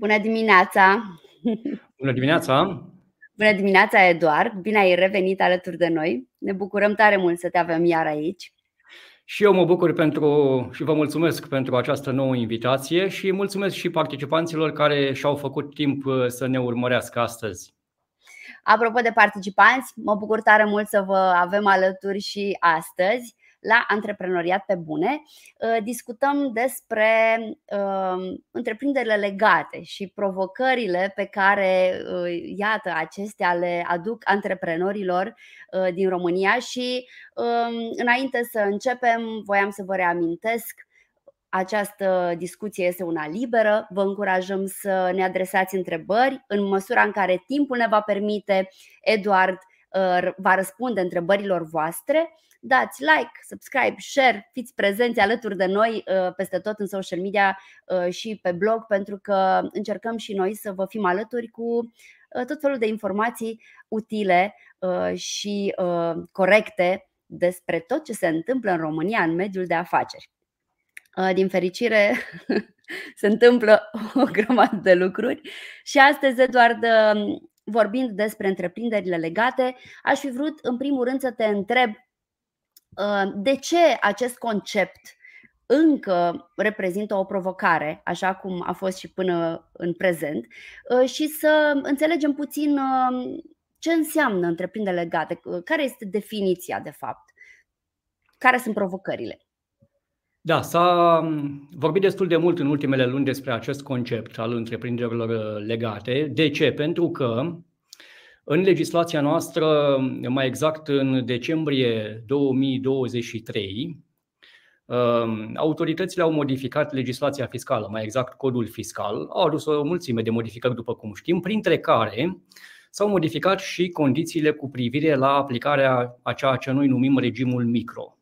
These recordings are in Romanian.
Bună dimineața! Bună dimineața! Bună dimineața, Eduard! Bine ai revenit alături de noi. Ne bucurăm tare mult să te avem iar aici. Și eu mă bucur și vă mulțumesc pentru această nouă invitație și mulțumesc și participanților care și-au făcut timp să ne urmărească astăzi. Apropo de participanți, mă bucur tare mult să vă avem alături și astăzi la Antreprenoriat pe Bune. Discutăm despre întreprinderile legate și provocările pe care, iată, acestea le aduc antreprenorilor din România. Și înainte să începem, voiam să vă reamintesc: această discuție este una liberă. Vă încurajăm să ne adresați întrebări. În măsura în care timpul ne va permite, Eduard va răspunde întrebărilor voastre. Dați like, subscribe, share, fiți prezenți alături de noi peste tot în social media și pe blog, pentru că încercăm și noi să vă fim alături cu tot felul de informații utile și corecte despre tot ce se întâmplă în România în mediul de afaceri. Din fericire se întâmplă o grămadă de lucruri și astăzi, Eduard, vorbind despre întreprinderile legate, aș fi vrut în primul rând să te întreb de ce acest concept încă reprezintă o provocare, așa cum a fost și până în prezent, și să înțelegem puțin ce înseamnă întreprinderi legate, care este definiția de fapt, care sunt provocările. Da, s-a vorbit destul de mult în ultimele luni despre acest concept al întreprinderilor legate. De ce? Pentru că în legislația noastră, mai exact în decembrie 2023, autoritățile au modificat legislația fiscală, mai exact codul fiscal. Au adus o mulțime de modificări, după cum știm, printre care s-au modificat și condițiile cu privire la aplicarea a ceea ce noi numim regimul micro.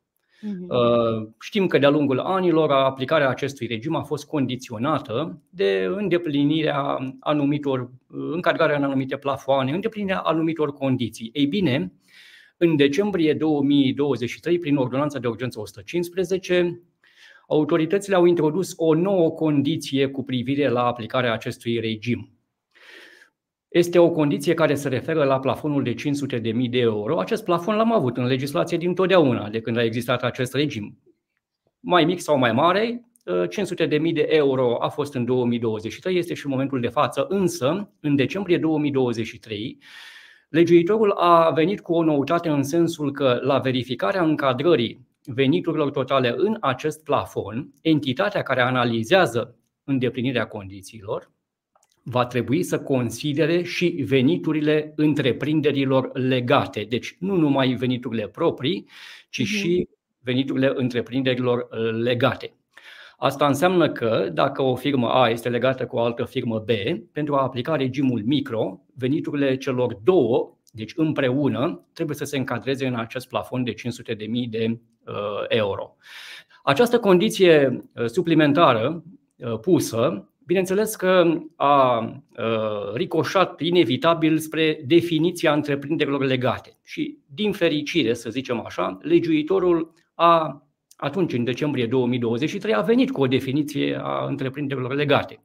Știm că de-a lungul anilor aplicarea acestui regim a fost condiționată de îndeplinirea încadrarea în anumite plafoane, îndeplinirea anumitor condiții. Ei bine, în decembrie 2023, prin ordonanța de urgență 115, autoritățile au introdus o nouă condiție cu privire la aplicarea acestui regim. Este o condiție care se referă la plafonul de 500.000 de euro. Acest plafon l-am avut în legislație dintotdeauna, de când a existat acest regim. Mai mic sau mai mare, 500.000 de euro a fost în 2023, este și în momentul de față, însă în decembrie 2023 legiuitorul a venit cu o noutate în sensul că la verificarea încadrării veniturilor totale în acest plafon, entitatea care analizează îndeplinirea condițiilor va trebui să considere și veniturile întreprinderilor legate. Deci nu numai veniturile proprii, ci și veniturile întreprinderilor legate. Asta înseamnă că dacă o firmă A este legată cu o altă firmă B, pentru a aplica regimul micro, veniturile celor două, deci împreună, trebuie să se încadreze în acest plafon de 500.000 de euro. Această condiție suplimentară pusă, bineînțeles că a ricoșat inevitabil spre definiția întreprinderilor legate și, din fericire, să zicem așa, legiuitorul atunci, în decembrie 2023, a venit cu o definiție a întreprinderilor legate.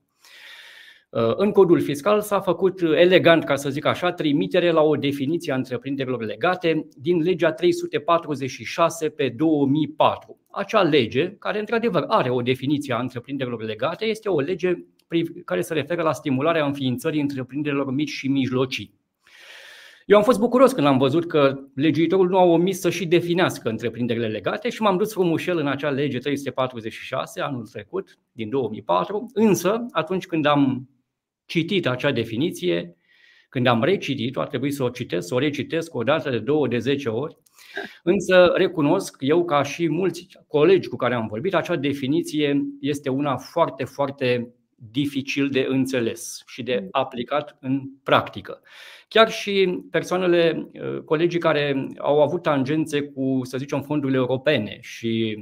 În codul fiscal s-a făcut elegant, ca să zic așa, trimitere la o definiție a întreprinderilor legate din legea 346 pe 2004. Acea lege, care într-adevăr are o definiție a întreprinderilor legate, este o lege care se referă la stimularea înființării întreprinderilor mici și mijlocii. Eu am fost bucuros când am văzut că legiuitorul nu a omis să și definească întreprinderile legate și m-am dus frumușel în acea lege 346 anul trecut, din 2004, însă atunci când am citit acea definiție, când am recitit-o, a trebuit să o citesc, să o recitesc o dată de 2, de 10 ori, însă recunosc eu, ca și mulți colegi cu care am vorbit, acea definiție este una foarte, foarte dificil de înțeles și de aplicat în practică. Chiar și colegii care au avut tangențe cu, să zicem, fondurile europene și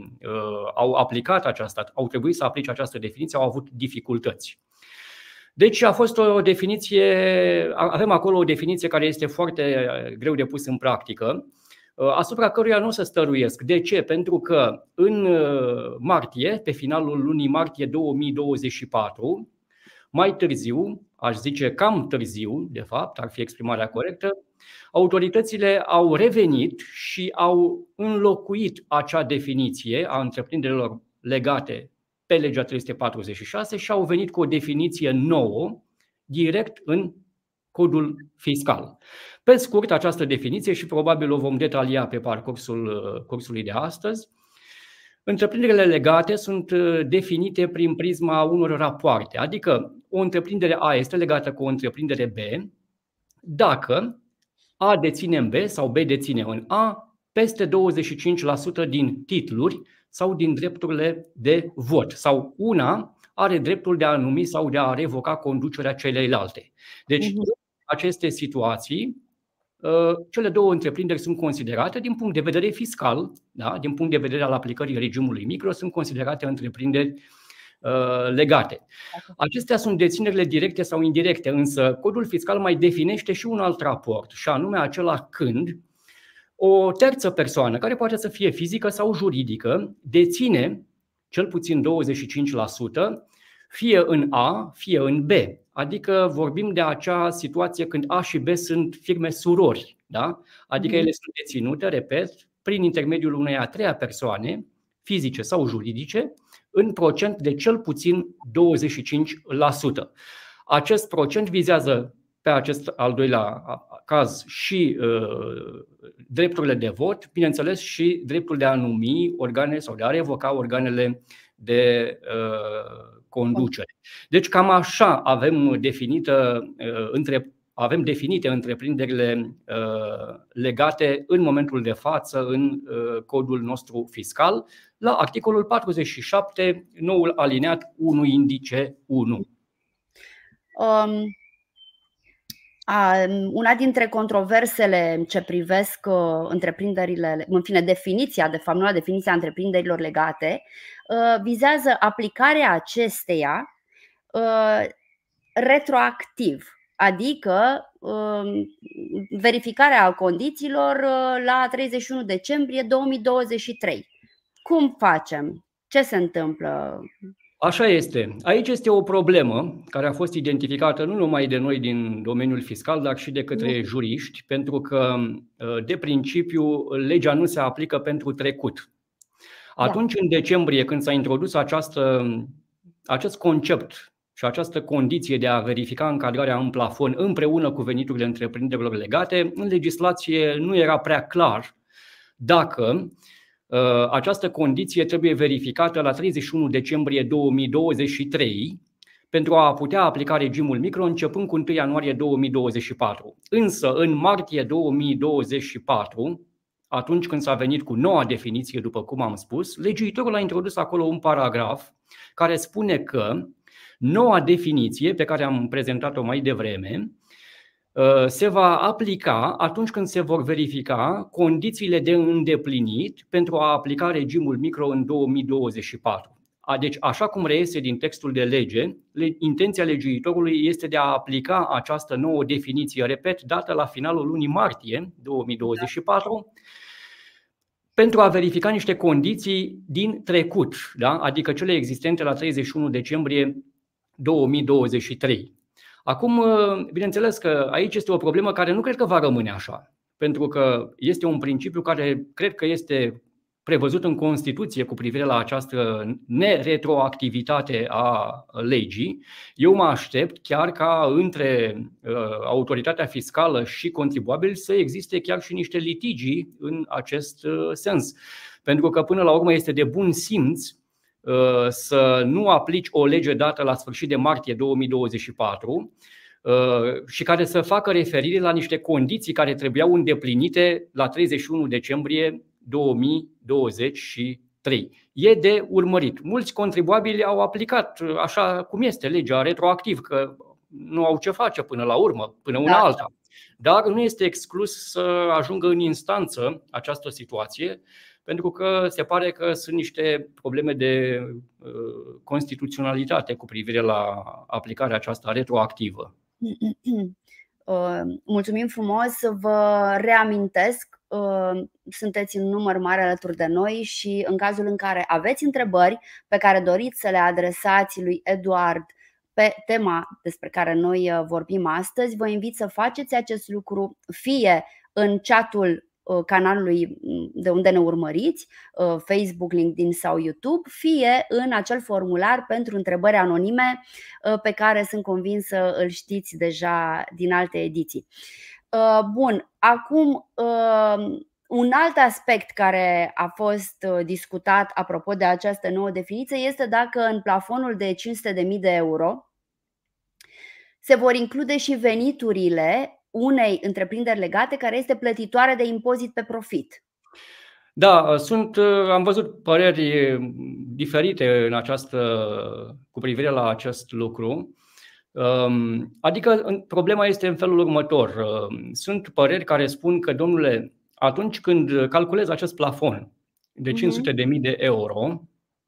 au trebuit să aplice această definiție, au avut dificultăți. Deci a fost o definiție, avem acolo o definiție care este foarte greu de pus în practică, asupra căruia nu o să stăruiesc. De ce? Pentru că în martie, pe finalul lunii martie 2024, mai târziu, aș zice cam târziu, de fapt, ar fi exprimarea corectă, autoritățile au revenit și au înlocuit acea definiție a întreprinderilor legate pe legea 346 și au venit cu o definiție nouă direct în codul fiscal. Pe scurt, această definiție, și probabil o vom detalia pe parcursul cursului de astăzi, întreprinderile legate sunt definite prin prisma unor rapoarte, adică o întreprindere A este legată cu o întreprindere B dacă A deține în B sau B deține în A peste 25% din titluri sau din drepturile de vot, sau una are dreptul de a numi sau de a revoca conducerea celeilalte. Deci, în aceste situații, cele două întreprinderi sunt considerate din punct de vedere fiscal, da? Din punct de vedere al aplicării regimului micro, sunt considerate întreprinderi legate. Acestea sunt deținerile directe sau indirecte, însă codul fiscal mai definește și un alt raport, și anume acela când o terță persoană, care poate să fie fizică sau juridică, deține cel puțin 25%, fie în A, fie în B. Adică vorbim de acea situație când A și B sunt firme surori, da? Adică ele sunt deținute, repet, prin intermediul unei a treia persoane, fizice sau juridice, în procent de cel puțin 25%. Acest procent vizează pe acest al doilea caz și drepturile de vot, bineînțeles și dreptul de a numi organe sau de a revoca organele de conducere. Deci cam așa avem definite întreprinderile legate în momentul de față în codul nostru fiscal, la articolul 47, noul alineat 1 indice 1. Una dintre controversele ce privesc întreprinderile, în fine, definiția, de fapt, noua definiție a întreprinderilor legate, vizează aplicarea acesteia retroactiv, adică verificarea condițiilor la 31 decembrie 2023. Cum facem? Ce se întâmplă? Așa este. Aici este o problemă care a fost identificată nu numai de noi din domeniul fiscal, dar și de către juriști, pentru că, de principiu, legea nu se aplică pentru trecut. Atunci, în decembrie, când s-a introdus acest concept și această condiție de a verifica încadrarea în plafon împreună cu veniturile întreprinderilor legate, în legislație nu era prea clar dacă această condiție trebuie verificată la 31 decembrie 2023 pentru a putea aplica regimul micro începând cu 1 ianuarie 2024. Însă, în martie 2024, atunci când s-a venit cu noua definiție, după cum am spus, legiuitorul a introdus acolo un paragraf care spune că noua definiție pe care am prezentat-o mai devreme se va aplica atunci când se vor verifica condițiile de îndeplinit pentru a aplica regimul micro în 2024. Deci, așa cum reiese din textul de lege, intenția legiuitorului este de a aplica această nouă definiție, repet, dată la finalul lunii martie 2024, pentru a verifica niște condiții din trecut, da? Adică cele existente la 31 decembrie 2023. Acum, bineînțeles că aici este o problemă care nu cred că va rămâne așa, pentru că este un principiu care cred că este prevăzut în Constituție cu privire la această neretroactivitate a legii. Eu mă aștept chiar ca între autoritatea fiscală și contribuabil să existe chiar și niște litigii în acest sens, pentru că până la urmă este de bun simț să nu aplici o lege dată la sfârșit de martie 2024 și care să facă referire la niște condiții care trebuiau îndeplinite la 31 decembrie 2023. E de urmărit. Mulți contribuabili au aplicat așa cum este legea retroactiv, că nu au ce face până la urmă, până una alta. Dar nu este exclus să ajungă în instanță această situație, pentru că se pare că sunt niște probleme de constituționalitate cu privire la aplicarea aceasta retroactivă. Mulțumim frumos, vă reamintesc, sunteți în număr mare alături de noi și în cazul în care aveți întrebări pe care doriți să le adresați lui Eduard pe tema despre care noi vorbim astăzi, vă invit să faceți acest lucru fie în chatul canalului de unde ne urmăriți, Facebook, LinkedIn sau YouTube, fie în acel formular pentru întrebări anonime pe care sunt convinsă îl știți deja din alte ediții. Bun, acum un alt aspect care a fost discutat apropo de această nouă definiție este dacă în plafonul de 500.000 de euro se vor include și veniturile unei întreprinderi legate care este plătitoare de impozit pe profit. Da, am văzut păreri diferite cu privire la acest lucru. Adică problema este în felul următor. Sunt păreri care spun că, domnule, atunci când calculezi acest plafon de 500.000 de euro,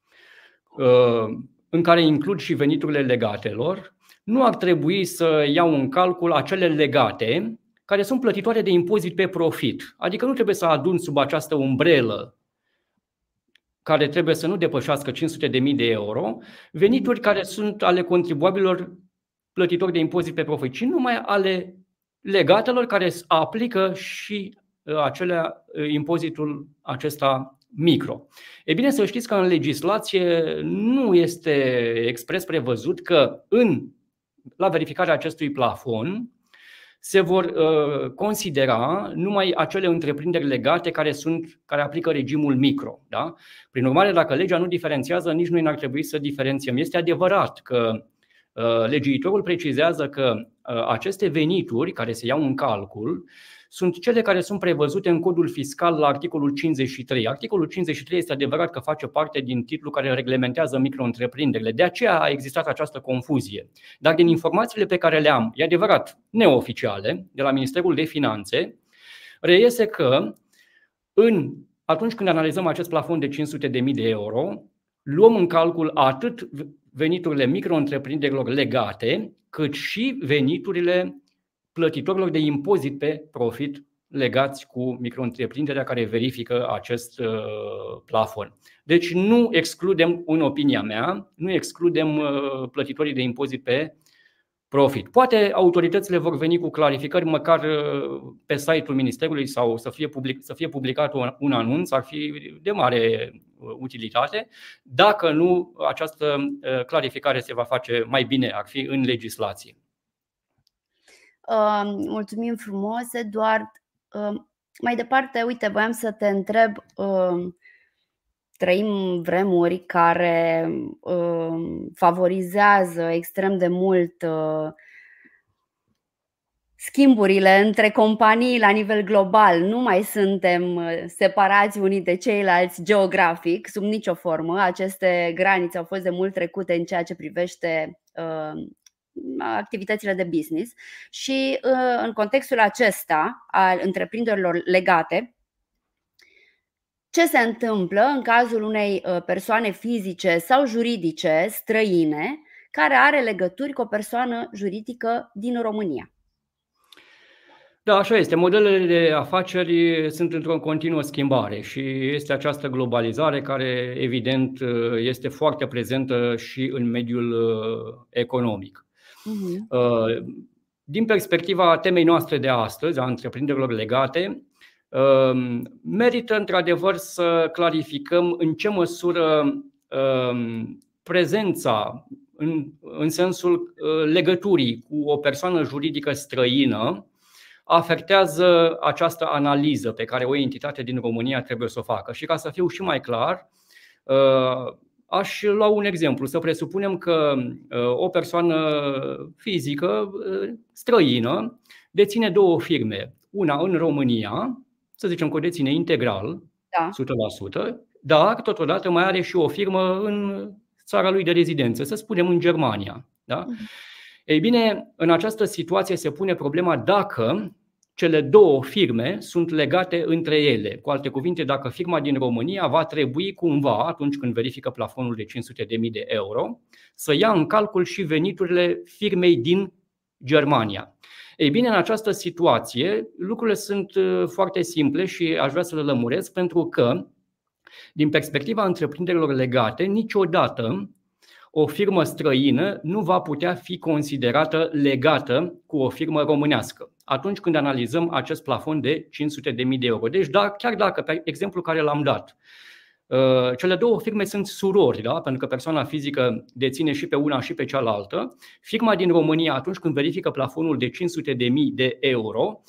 în care includ și veniturile legatelor, nu ar trebui să iau în calcul acele legate care sunt plătitoare de impozit pe profit. Adică nu trebuie să adun sub această umbrelă care trebuie să nu depășească 500.000 de euro venituri care sunt ale contribuabililor plătitori de impozit pe profit, ci numai ale legatelor care aplică și impozitul acesta micro. E bine să știți că în legislație nu este expres prevăzut că la verificarea acestui plafon se vor considera numai acele întreprinderi legate care aplică regimul micro. Da? Prin urmare, dacă legea nu diferențiază, nici noi n-ar trebui să diferențiem. Este adevărat că legiuitorul precizează că aceste venituri care se iau în calcul sunt cele care sunt prevăzute în codul fiscal la articolul 53. Articolul 53 este adevărat că face parte din titlul care reglementează micro-întreprinderile. De aceea a existat această confuzie. Dar din informațiile pe care le am, e adevărat, neoficiale, de la Ministerul de Finanțe, reiese că atunci când analizăm acest plafon de 500.000 de euro, luăm în calcul atât veniturile micro-întreprinderilor legate, cât și veniturile plătitorilor de impozit pe profit legați cu micro-întreprinderea care verifică acest plafon. Deci nu excludem, în opinia mea, plătitorii de impozit pe profit. Poate autoritățile vor veni cu clarificări măcar pe site-ul Ministerului sau să fie publicat un anunț, ar fi de mare utilitate. Dacă nu, această clarificare se va face mai bine, ar fi în legislație. Mulțumim frumos, Eduard. Mai departe, uite, voiam să te întreb, trăim vremuri care favorizează extrem de mult schimburile între companii la nivel global. Nu mai suntem separați unii de ceilalți geografic, sub nicio formă. Aceste granițe au fost de mult trecute în ceea ce privește activitățile de business și în contextul acesta al întreprinderilor legate, ce se întâmplă în cazul unei persoane fizice sau juridice străine care are legături cu o persoană juridică din România? Da, așa este. Modelele de afaceri sunt într-o continuă schimbare și este această globalizare care, evident, este foarte prezentă și în mediul economic. Din perspectiva temei noastre de astăzi, a întreprinderilor legate, merită într-adevăr să clarificăm în ce măsură prezența în sensul legăturii cu o persoană juridică străină afectează această analiză pe care o entitate din România trebuie să o facă. Și ca să fiu și mai clar, aș lua un exemplu. Să presupunem că o persoană fizică străină deține două firme. Una în România, să zicem că o deține integral, 100%, dar totodată mai are și o firmă în țara lui de rezidență, să spunem în Germania. Da? Ei bine, în această situație se pune problema dacă cele două firme sunt legate între ele. Cu alte cuvinte, dacă firma din România va trebui cumva, atunci când verifică plafonul de 500.000 de euro, să ia în calcul și veniturile firmei din Germania. Ei bine, în această situație, lucrurile sunt foarte simple și aș vrea să le lămuresc, pentru că, din perspectiva întreprinderilor legate, niciodată o firmă străină nu va putea fi considerată legată cu o firmă românească atunci când analizăm acest plafon de 500.000 de euro. Deci chiar dacă, pe exemplu care l-am dat, cele două firme sunt surori, da? Pentru că persoana fizică deține și pe una și pe cealaltă, firma din România, atunci când verifică plafonul de 500.000 de euro,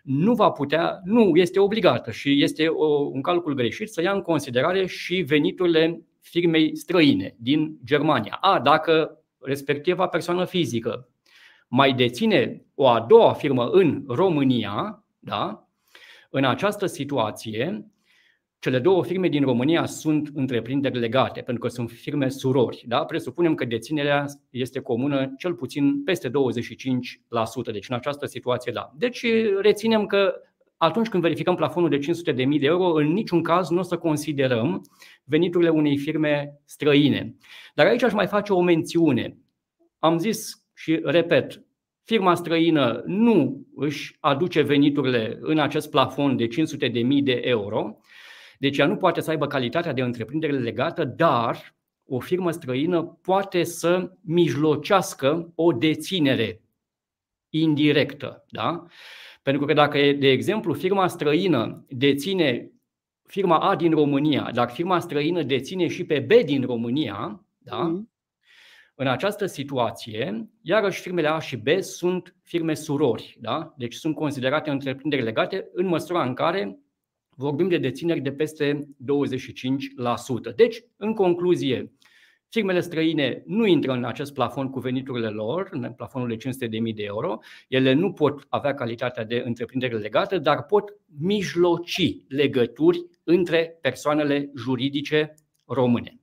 nu este obligată și este un calcul greșit să ia în considerare și veniturile firmei străine din Germania. Dacă respectiva persoană fizică mai deține o a doua firmă în România, da? În această situație, cele două firme din România sunt întreprinderi legate, pentru că sunt firme surori. Da? Presupunem că deținerea este comună cel puțin peste 25%. Deci în această situație, da. Deci reținem că atunci când verificăm plafonul de 500.000 de euro, în niciun caz nu o să considerăm veniturile unei firme străine. Dar aici aș mai face o mențiune. Am zis și repet, firma străină nu își aduce veniturile în acest plafon de 500.000 de euro, deci ea nu poate să aibă calitatea de întreprindere legată, dar o firmă străină poate să mijlocească o deținere indirectă. Da? Pentru că dacă, de exemplu, firma străină deține firma A din România, dar firma străină deține și pe B din România, da? În această situație, iarăși firmele A și B sunt firme surori, da? Deci sunt considerate întreprinderi legate în măsura în care vorbim de dețineri de peste 25%. Deci, în concluzie, firmele străine nu intră în acest plafon cu veniturile lor, în plafonul de 500.000 de euro. Ele nu pot avea calitatea de întreprindere legată, dar pot mijloci legături între persoanele juridice române.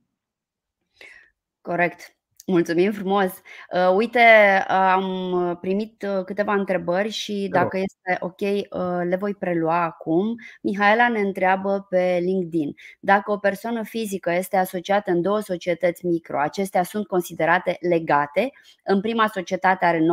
Corect. Mulțumim frumos! Uite, am primit câteva întrebări și dacă este ok, le voi prelua acum. Mihaela ne întreabă pe LinkedIn: dacă o persoană fizică este asociată în două societăți micro, acestea sunt considerate legate? În prima societate are 95%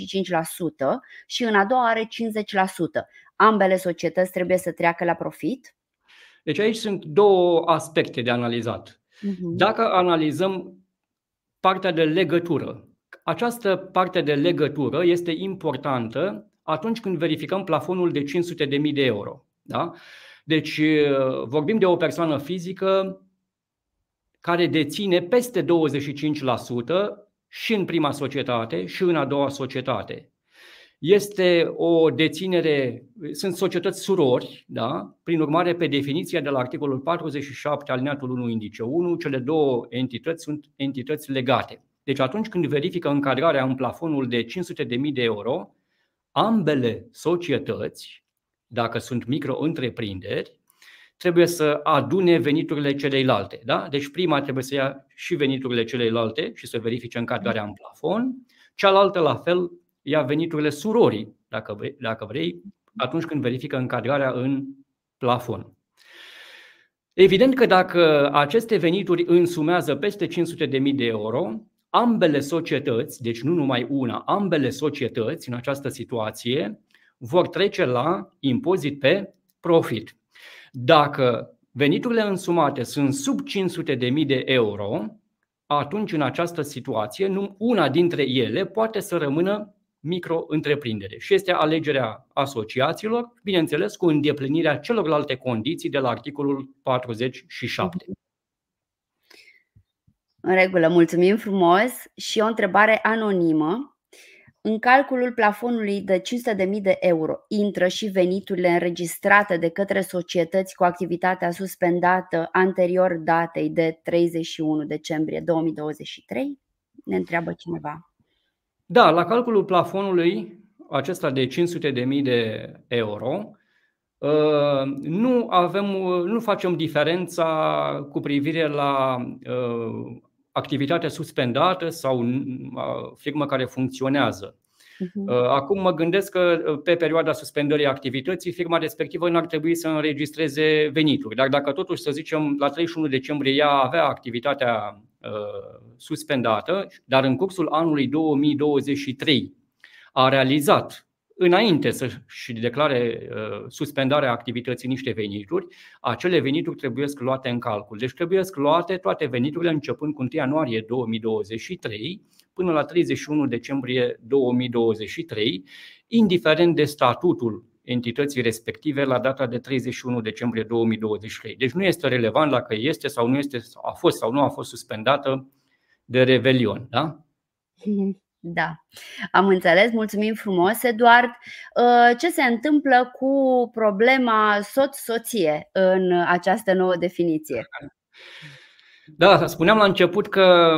și în a doua are 50%. Ambele societăți trebuie să treacă la profit? Deci aici sunt două aspecte de analizat. Dacă analizăm partea de legătură. Această parte de legătură este importantă atunci când verificăm plafonul de 500.000 de euro. Da? Deci vorbim de o persoană fizică care deține peste 25% și în prima societate și în a doua societate. Este o deținere, sunt societăți surori, da? Prin urmare, pe definiția de la articolul 47 alineatul 1 indice 1, cele două entități sunt entități legate. Deci atunci când verifică încadrarea în plafonul de 500.000 de euro, ambele societăți, dacă sunt micro-întreprinderi, trebuie să adune veniturile celeilalte. Da? Deci prima trebuie să ia și veniturile celeilalte și să verifice încadrarea în plafon, cealaltă la fel ia veniturile surorii, dacă vrei, atunci când verifică încadrarea în plafon. Evident că dacă aceste venituri însumează peste 500.000 de euro, ambele societăți, deci nu numai una, ambele societăți în această situație vor trece la impozit pe profit. Dacă veniturile însumate sunt sub 500.000 de euro, atunci în această situație una dintre ele poate să rămână micro-întreprindere și este alegerea asociațiilor, bineînțeles cu îndeplinirea celorlalte condiții de la articolul 47. În regulă, mulțumim frumos. Și o întrebare anonimă: în calculul plafonului de 500.000 de euro intră și veniturile înregistrate de către societăți cu activitatea suspendată anterior datei de 31 decembrie 2023? Ne întreabă cineva. Da, la calculul plafonului acesta de 500.000 de euro nu facem diferența cu privire la activitatea suspendată sau firmă care funcționează. Acum mă gândesc că pe perioada suspendării activității firma respectivă n-ar trebui să înregistreze venituri. Dar dacă totuși, să zicem, la 31 decembrie ea avea activitatea suspendată, dar în cursul anului 2023 a realizat înainte să-și declare suspendarea activității niște venituri, acele venituri trebuie luate în calcul. Deci trebuie luate toate veniturile începând cu 1 ianuarie 2023 până la 31 decembrie 2023, indiferent de statutul entității respective la data de 31 decembrie 2023. Deci nu este relevant dacă este sau nu este, a fost sau nu a fost suspendată de Revelion, da? Da, am înțeles, mulțumim frumos, Eduard. Ce se întâmplă cu problema soț-soție în această nouă definiție? Da, spuneam la început că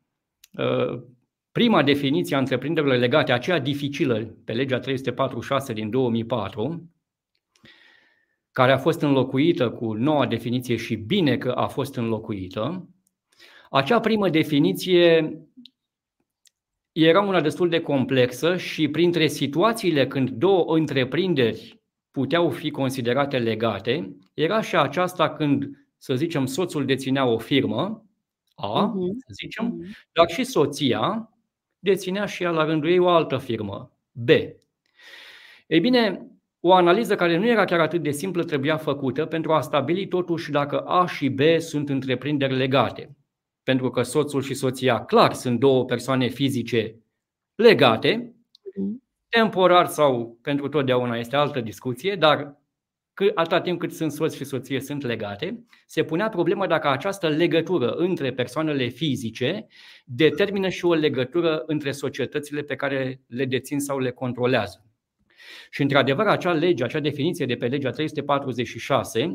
prima definiție a întreprinderilor legate, aceea dificilă pe legea 346 din 2004, care a fost înlocuită cu noua definiție și bine că a fost înlocuită, acea primă definiție era una destul de complexă și printre situațiile când două întreprinderi puteau fi considerate legate, era și aceasta când, să zicem, soțul deținea o firmă, să zicem, dar și soția deținea și ea la rândul ei o altă firmă, B. Ei bine, o analiză care nu era chiar atât de simplă trebuia făcută pentru a stabili totuși dacă A și B sunt întreprinderi legate. Pentru că soțul și soția, clar, sunt două persoane fizice legate, temporar sau pentru totdeauna este altă discuție, dar atâta timp cât sunt soț și soție sunt legate, se punea problema dacă această legătură între persoanele fizice determină și o legătură între societățile pe care le dețin sau le controlează. Și într-adevăr acea lege, acea definiție de pe legea 346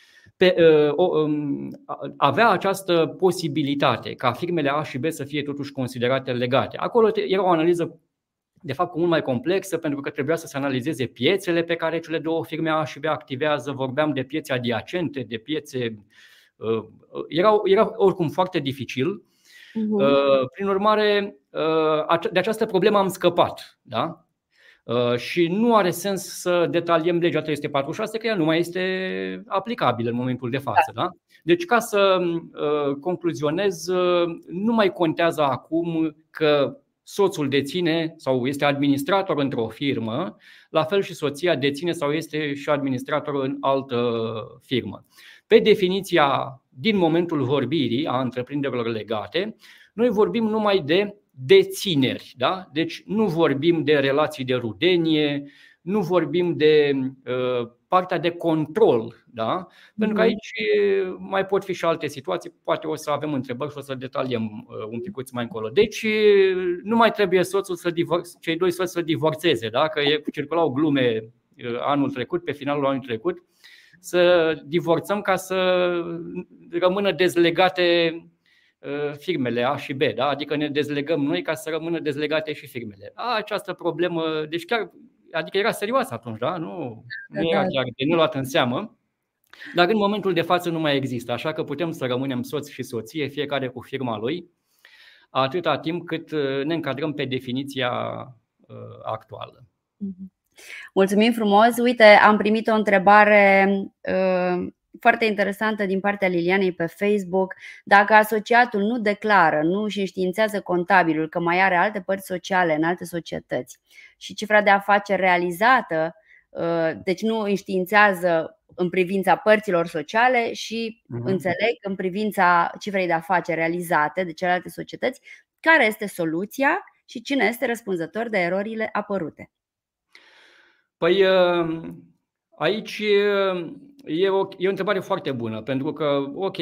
avea această posibilitate ca firmele A și B să fie totuși considerate legate. Acolo era o analiză de fapt mult mai complexă, pentru că trebuia să se analizeze piețele pe care cele două firme A și B activează, vorbeam de piețe adiacente, de piețe. Era oricum foarte dificil. Prin urmare, de această problemă am scăpat. Da? Și nu are sens să detaliem legea 346, că ea nu mai este aplicabilă în momentul de față. Da? Deci, ca să concluzionez, nu mai contează acum că soțul deține sau este administrator într-o firmă, la fel și soția deține sau este și administrator în altă firmă. Pe definiția din momentul vorbirii a întreprinderilor legate, noi vorbim numai de dețineri, da? Deci nu vorbim de relații de rudenie, nu vorbim de partea de control, da? Pentru că aici mai pot fi și alte situații, poate o să avem întrebări și o să detaliem un picuț mai încolo. Deci nu mai trebuie cei doi soți să divorțeze, da? Că circulau glume anul trecut, pe finalul anului trecut, să divorțăm ca să rămână dezlegate firmele A și B, da? Adică ne dezlegăm noi ca să rămână dezlegate și firmele. Această problemă, deci chiar, adică era serioasă atunci, da? Nu era chiar de neluat în seamă, dar în momentul de față nu mai există, așa că putem să rămânem soț și soție, fiecare cu firma lui, atâta timp cât ne încadrăm pe definiția actuală. Mulțumim frumos! Uite, am primit o întrebare foarte interesantă din partea Lilianei pe Facebook. Dacă asociatul nu declară, nu își înștiințează contabilul că mai are alte părți sociale în alte societăți și cifra de afaceri realizată, deci nu înștiințează în privința părților sociale și înțeleg în privința cifrei de afaceri realizate de celelalte societăți, care este soluția și cine este răspunzător de erorile apărute? Păi aici e o întrebare foarte bună, pentru că, ok,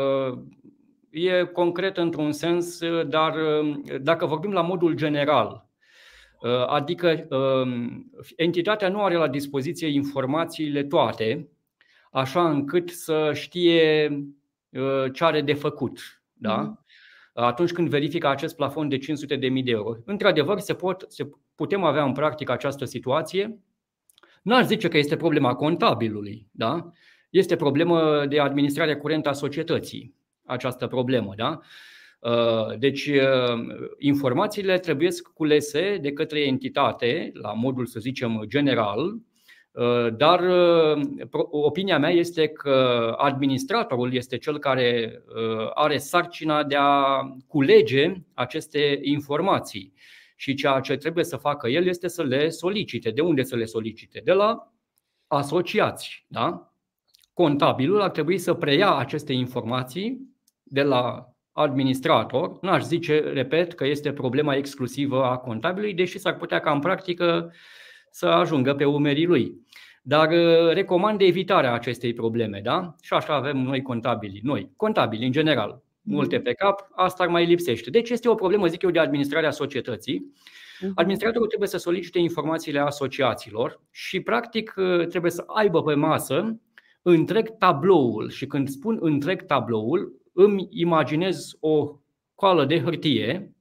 e concret într-un sens, dar dacă vorbim la modul general, adică entitatea nu are la dispoziție informațiile toate, așa încât să știe ce are de făcut, da? Atunci când verifică acest plafon de 500.000 de euro. Într-adevăr, putem avea în practică această situație. N-aș zice că este problema contabilului, da? Este problemă de administrare curentă a societății, această problemă, da? Deci informațiile trebuie culese de către entitate, la modul, să zicem, general, dar opinia mea este că administratorul este cel care are sarcina de a culege aceste informații. și ceea ce trebuie să facă el este să le solicite. De unde să le solicite? De la asociații. Da? Contabilul ar trebui să preia aceste informații de la administrator. N-aș zice, repet, că este problema exclusivă a contabilului, deși s-ar putea ca în practică să ajungă pe umerii lui. Dar recomand evitarea acestei probleme, da? Și așa avem noi contabili în general, multe pe cap, asta ar mai lipsește. Deci este o problemă, zic eu, de administrare a societății. Administratorul trebuie să solicite informațiile asociațiilor și practic trebuie să aibă pe masă întreg tabloul. Și când spun întreg tabloul, îmi imaginez o coală de hârtie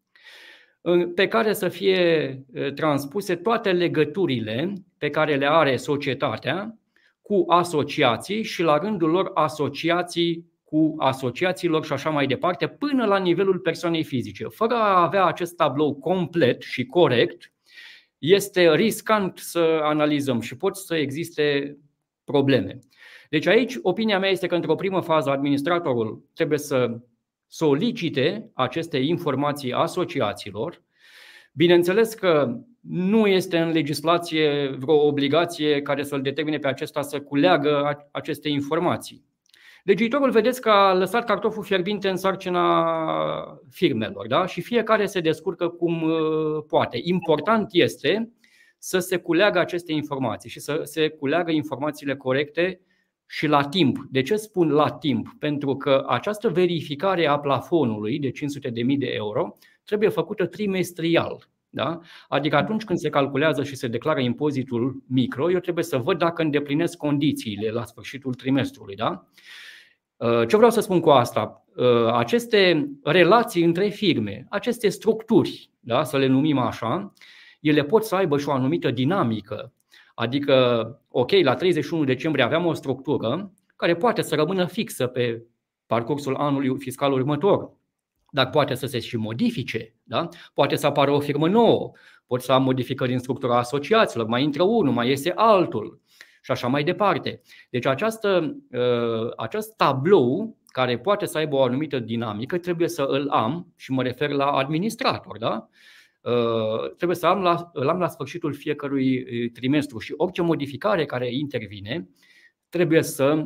pe care să fie transpuse toate legăturile pe care le are societatea cu asociații și la rândul lor asociații cu asociațiilor și așa mai departe, până la nivelul persoanei fizice. Fără a avea acest tablou complet și corect, este riscant să analizăm și pot să existe probleme. Deci aici opinia mea este că într-o primă fază administratorul trebuie să solicite aceste informații asociațiilor. Bineînțeles că nu este în legislație vreo obligație care să-l determine pe acesta să culeagă aceste informații. Legiuitorul, vedeți că a lăsat cartoful fierbinte în sarcina firmelor, da? Și fiecare se descurcă cum poate. Important este să se culeagă aceste informații și să se culeagă informațiile corecte și la timp. De ce spun la timp? Pentru că această verificare a plafonului de 500.000 de euro trebuie făcută trimestrial. Da? Adică atunci când se calculează și se declară impozitul micro, eu trebuie să văd dacă îndeplinesc condițiile la sfârșitul trimestrului. Da? Ce vreau să spun cu asta? Aceste relații între firme, aceste structuri, da? Să le numim așa, ele pot să aibă și o anumită dinamică. Adică, ok, la 31 decembrie aveam o structură care poate să rămână fixă pe parcursul anului fiscal următor, dar poate să se și modifice. Da? Poate să apară o firmă nouă, pot să am modificări în structura asociațiilor, mai intră unul, mai iese altul și așa mai departe. Deci acest tablou care poate să aibă o anumită dinamică trebuie să îl am, și mă refer la administrator, da? Trebuie să îl am la sfârșitul fiecărui trimestru și orice modificare care intervine trebuie să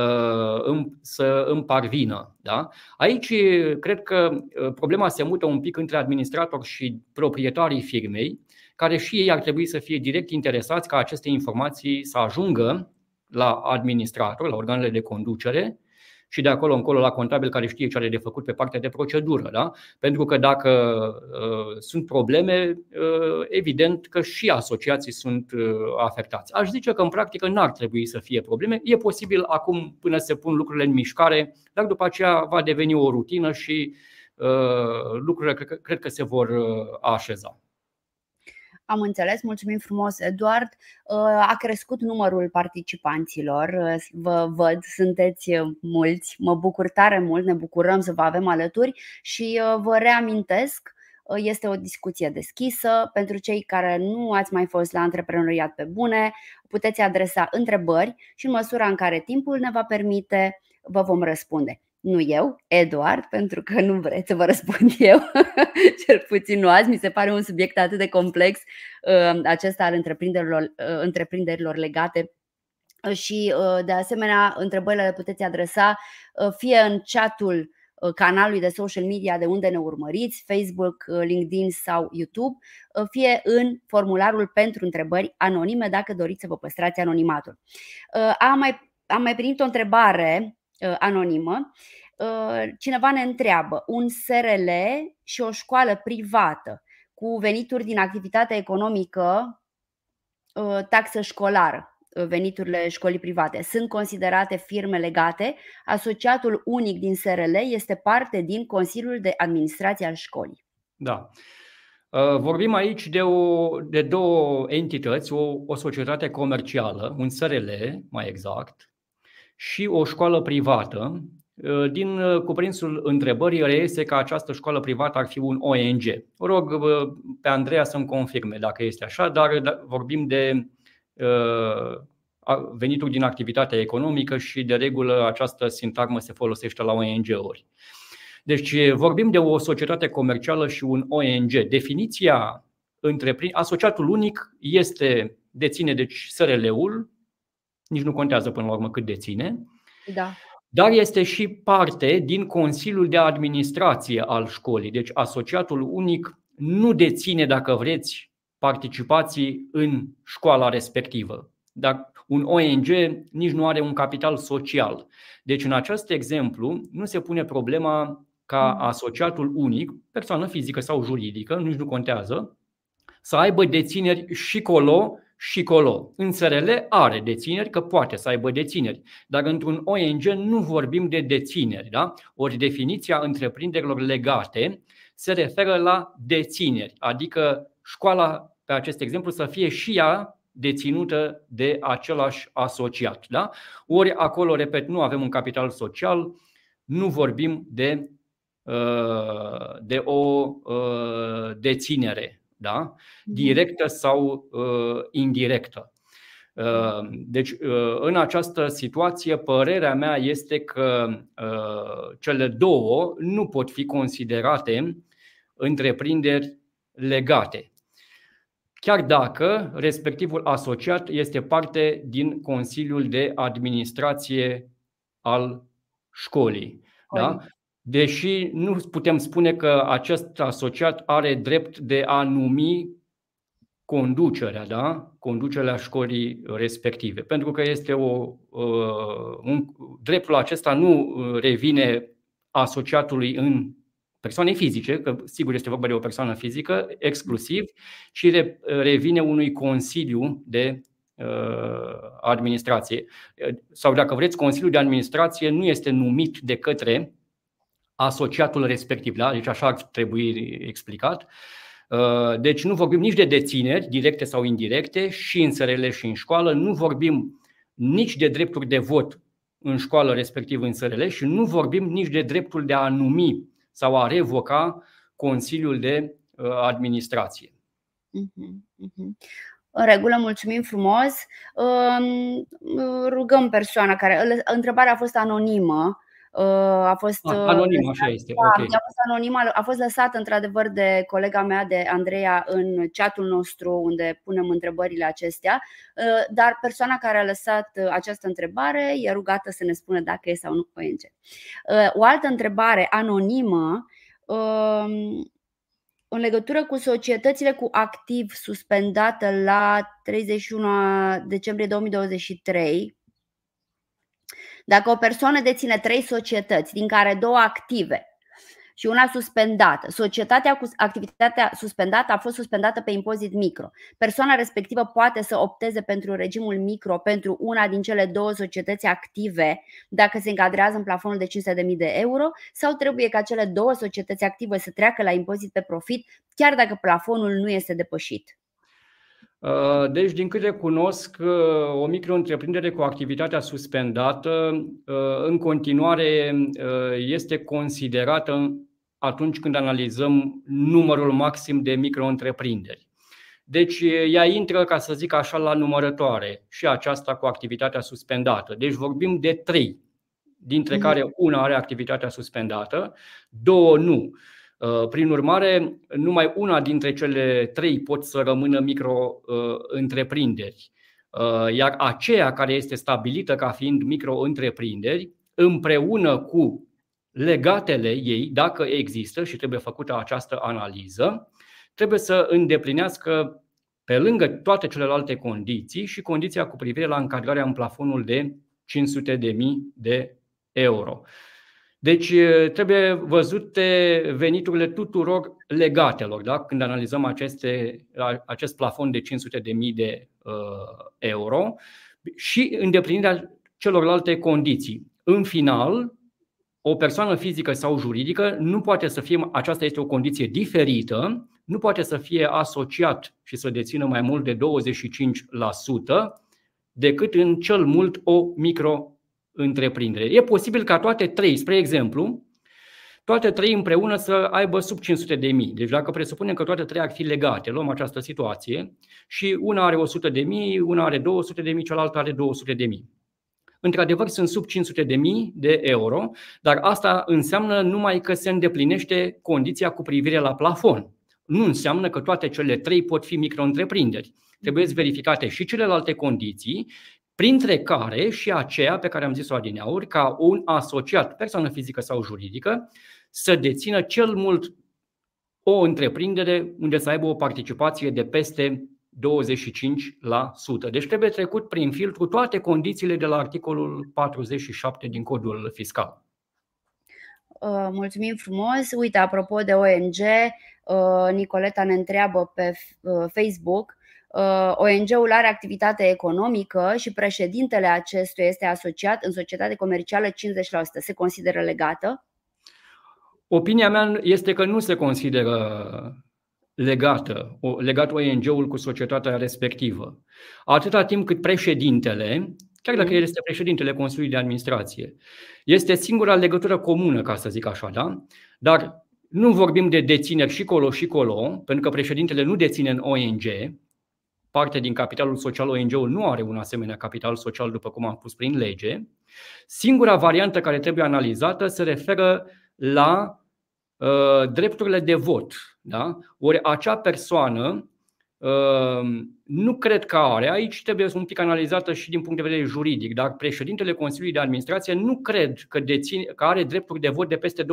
îmi parvină. Da? Aici cred că problema se mută un pic între administrator și proprietarii firmei, care și ei ar trebui să fie direct interesați ca aceste informații să ajungă la administrator, la organele de conducere, și de acolo încolo la contabil care știe ce are de făcut pe partea de procedură. Da? Pentru că dacă sunt probleme, evident că și asociații sunt afectați. Aș zice că în practică n-ar trebui să fie probleme. E posibil acum până se pun lucrurile în mișcare, dar după aceea va deveni o rutină și lucrurile cred că se vor așeza. Am înțeles, mulțumim frumos, Eduard. A crescut numărul participanților, vă văd, sunteți mulți, mă bucur tare mult, ne bucurăm să vă avem alături și vă reamintesc, este o discuție deschisă. Pentru cei care nu ați mai fost la Antreprenoriat pe Bune, puteți adresa întrebări și în măsura în care timpul ne va permite, vă vom răspunde. Nu eu, Eduard, pentru că nu vreți să vă răspund eu, cel puțin nu azi. Mi se pare un subiect atât de complex acesta al întreprinderilor legate. Și de asemenea, întrebările le puteți adresa fie în chatul canalului de social media de unde ne urmăriți, Facebook, LinkedIn sau YouTube, fie în formularul pentru întrebări anonime, dacă doriți să vă păstrați anonimatul. Am mai primit o întrebare anonimă. Cineva ne întreabă: un SRL și o școală privată cu venituri din activitate economică, taxă școlară, veniturile școlii private, sunt considerate firme legate? Asociatul unic din SRL este parte din Consiliul de Administrație al școlii. Da. Vorbim aici de două entități, o societate comercială, un SRL mai exact, și o școală privată. Din cuprinsul întrebării reiese că această școală privată ar fi un ONG. Rog pe Andreea să-mi confirme dacă este așa, dar vorbim de venituri din activitatea economică și de regulă această sintagmă se folosește la ONG-uri. Deci vorbim de o societate comercială și un ONG. Definiția asociatul unic deține deci SRL-ul, nici nu contează până la urmă cât deține, Da. dar este și parte din Consiliul de Administrație al școlii. Deci asociatul unic nu deține, dacă vreți, participații în școala respectivă. Dar un ONG nici nu are un capital social. Deci în acest exemplu nu se pune problema ca asociatul unic, persoană fizică sau juridică, nici nu contează, să aibă dețineri și colo și colo. În SRL are dețineri, că poate să aibă dețineri, dar într-un ONG nu vorbim de dețineri. Da? Ori definiția întreprinderilor legate se referă la dețineri, adică școala, pe acest exemplu, să fie și ea deținută de același asociat. Da? Ori acolo, repet, nu avem un capital social, nu vorbim de o deținere, da? Directă sau indirectă. Deci, în această situație, părerea mea este că cele două nu pot fi considerate întreprinderi legate, chiar dacă respectivul asociat este parte din Consiliul de Administrație al școlii. Da? Deși nu putem spune că acest asociat are drept de a numi conducerea, da? Conducerea școlii respective. Pentru că este dreptul acesta nu revine asociatului în persoane fizice, că sigur este vorba de o persoană fizică exclusiv, și revine unui consiliu de administrație. Sau dacă vreți, Consiliul de Administrație nu este numit de către asociatul respectiv, da? Deci așa ar trebui explicat. Deci nu vorbim nici de dețineri directe sau indirecte și în SRL și în școală, nu vorbim nici de drepturi de vot în școală, respectiv în SRL, și nu vorbim nici de dreptul de a numi sau a revoca Consiliul de Administrație. În regulă, mulțumim frumos. Rugăm persoana care... Întrebarea a fost anonimă. A fost anonimă, așa este. Da, okay. A fost anonimă, a fost lăsată într-adevăr de colega mea, de Andreea, în chatul nostru unde punem întrebările acestea, dar persoana care a lăsat această întrebare e rugată să ne spună dacă e sau nu ONG. O altă întrebare anonimă în legătură cu societățile cu activ suspendată la 31 decembrie 2023. Dacă o persoană deține 3 societăți, din care 2 active și una suspendată, societatea cu activitatea suspendată a fost suspendată pe impozit micro, persoana respectivă poate să opteze pentru regimul micro pentru una din cele 2 societăți active dacă se încadrează în plafonul de 500.000 de euro, sau trebuie ca cele 2 societăți active să treacă la impozit pe profit chiar dacă plafonul nu este depășit? Deci, din câte cunosc, o micro-întreprindere cu activitatea suspendată în continuare este considerată atunci când analizăm numărul maxim de micro-întreprinderi. Deci ea intră, ca să zic așa, la numărătoare și aceasta cu activitatea suspendată. Deci vorbim de 3, dintre care una are activitatea suspendată, 2 nu. Prin urmare, numai una dintre cele 3 pot să rămână micro-întreprinderi, iar aceea care este stabilită ca fiind micro-întreprinderi, împreună cu legatele ei, dacă există și trebuie făcută această analiză, trebuie să îndeplinească, pe lângă toate celelalte condiții, și condiția cu privire la încadrarea în plafonul de 500.000 de euro. Deci trebuie văzute veniturile tuturor legatelor, da? Când analizăm acest plafon de 500.000 de euro și îndeplinirea celorlalte condiții. În final, o persoană fizică sau juridică nu poate să fie, aceasta este o condiție diferită, nu poate să fie asociat și să dețină mai mult de 25% decât în cel mult o micro-întreprindere. E posibil ca toate 3, spre exemplu, toate 3 împreună să aibă sub 500.000. Deci dacă presupunem că toate 3 ar fi legate, luăm această situație și una are 100.000, una are 200.000, cealaltă are 200.000. Într-adevăr sunt sub 500.000 de euro, dar asta înseamnă numai că se îndeplinește condiția cu privire la plafon. nu înseamnă că toate cele 3 pot fi micro-întreprinderi. Trebuie verificate și celelalte condiții, printre care și aceea pe care am zis-o adineauri, ca un asociat, persoană fizică sau juridică, să dețină cel mult o întreprindere unde să aibă o participație de peste 25%. Deci trebuie trecut prin filtru toate condițiile de la articolul 47 din codul fiscal. Mulțumim frumos. Uite, apropo de ONG, Nicoleta ne întreabă pe Facebook. ONG-ul are activitate economică și președintele acestuia este asociat în societate comercială 50%. Se consideră legată? Opinia mea este că nu se consideră legat ONG-ul cu societatea respectivă. Atâta timp cât președintele, chiar dacă el este președintele Consiliului de Administrație, este singura legătură comună, ca să zic așa, da? Dar nu vorbim de dețineri și colo, pentru că președintele nu deține în ONG, parte din capitalul social, ONG-ul nu are un asemenea capital social, după cum am spus, prin lege. Singura variantă care trebuie analizată se referă la drepturile de vot. Da? Ori acea persoană nu cred că are, aici trebuie un pic analizată și din punct de vedere juridic, dar președintele Consiliului de Administrație nu cred că are drepturi de vot de peste 25%.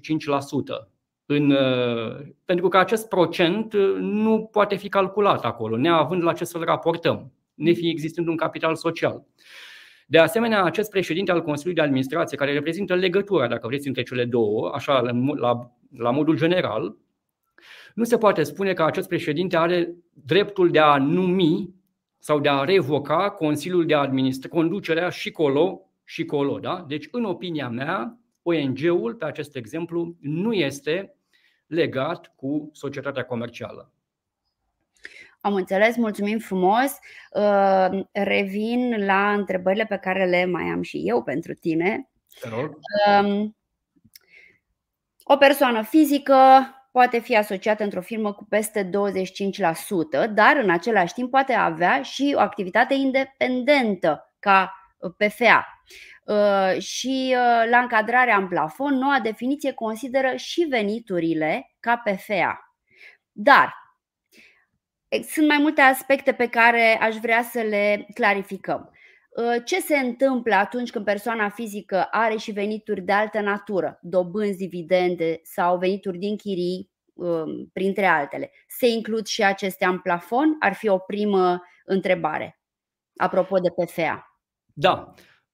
Pentru că acest procent nu poate fi calculat acolo, neavând la ce să-l raportăm, nefiind existând un capital social. De asemenea, acest președinte al Consiliului de Administrație, care reprezintă legătura, dacă vreți, între cele două, așa la modul general, nu se poate spune că acest președinte are dreptul de a numi sau de a revoca Consiliul de Administrație, conducerea și colo. Da? Deci, în opinia mea, ONG-ul, pe acest exemplu, nu este legat cu societatea comercială. Am înțeles, mulțumim frumos. Revin la întrebările pe care le mai am și eu pentru tine. Te rog. O persoană fizică poate fi asociată într-o firmă cu peste 25%, dar în același timp poate avea și o activitate independentă ca PFA. Și la încadrarea în plafon, noua definiție consideră și veniturile ca PFA. Dar sunt mai multe aspecte pe care aș vrea să le clarificăm. Ce se întâmplă atunci când persoana fizică are și venituri de altă natură, dobânzi, dividende sau venituri din chirii, printre altele? Se includ și acestea în plafon? Ar fi o primă întrebare, apropo de PFA. Da.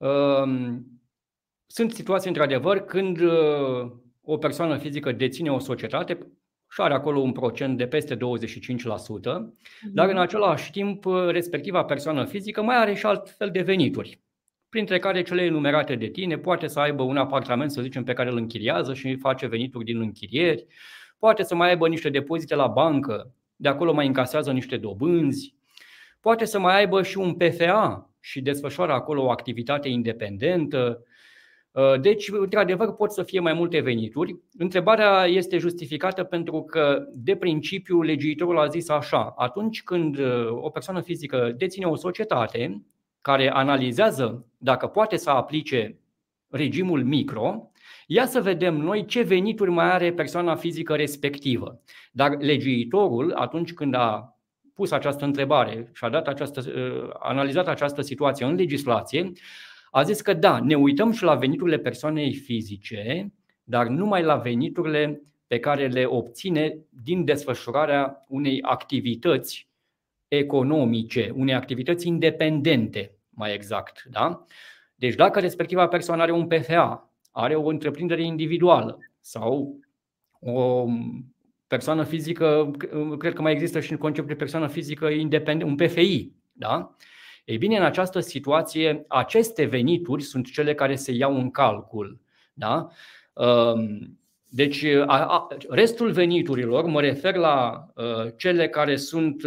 Sunt situații, într-adevăr, când o persoană fizică deține o societate și are acolo un procent de peste 25%, dar în același timp respectiva persoană fizică mai are și altfel de venituri, printre care cele enumerate de tine. Poate să aibă un apartament, să zicem, pe care îl închiriază și face venituri din închirieri, poate să mai aibă niște depozite la bancă, de acolo mai încasează niște dobânzi, poate să mai aibă și un PFA și desfășoară acolo o activitate independentă. Deci, într-adevăr, pot să fie mai multe venituri. Întrebarea este justificată pentru că, de principiu, legiuitorul a zis așa: atunci când o persoană fizică deține o societate care analizează dacă poate să aplice regimul micro, ia să vedem noi ce venituri mai are persoana fizică respectivă. Dar legiuitorul, atunci când a pus această întrebare și a analizat această situație în legislație, a zis că da, ne uităm și la veniturile persoanei fizice, dar numai la veniturile pe care le obține din desfășurarea unei activități economice, unei activități independente, mai exact. Da? Deci dacă respectiva persoană are un PFA, are o întreprindere individuală sau o persoană fizică, cred că mai există și în conceptul de persoană fizică independentă, un PFI, da? Ei bine, în această situație, aceste venituri sunt cele care se iau în calcul. Da? Deci, restul veniturilor, mă refer la cele care sunt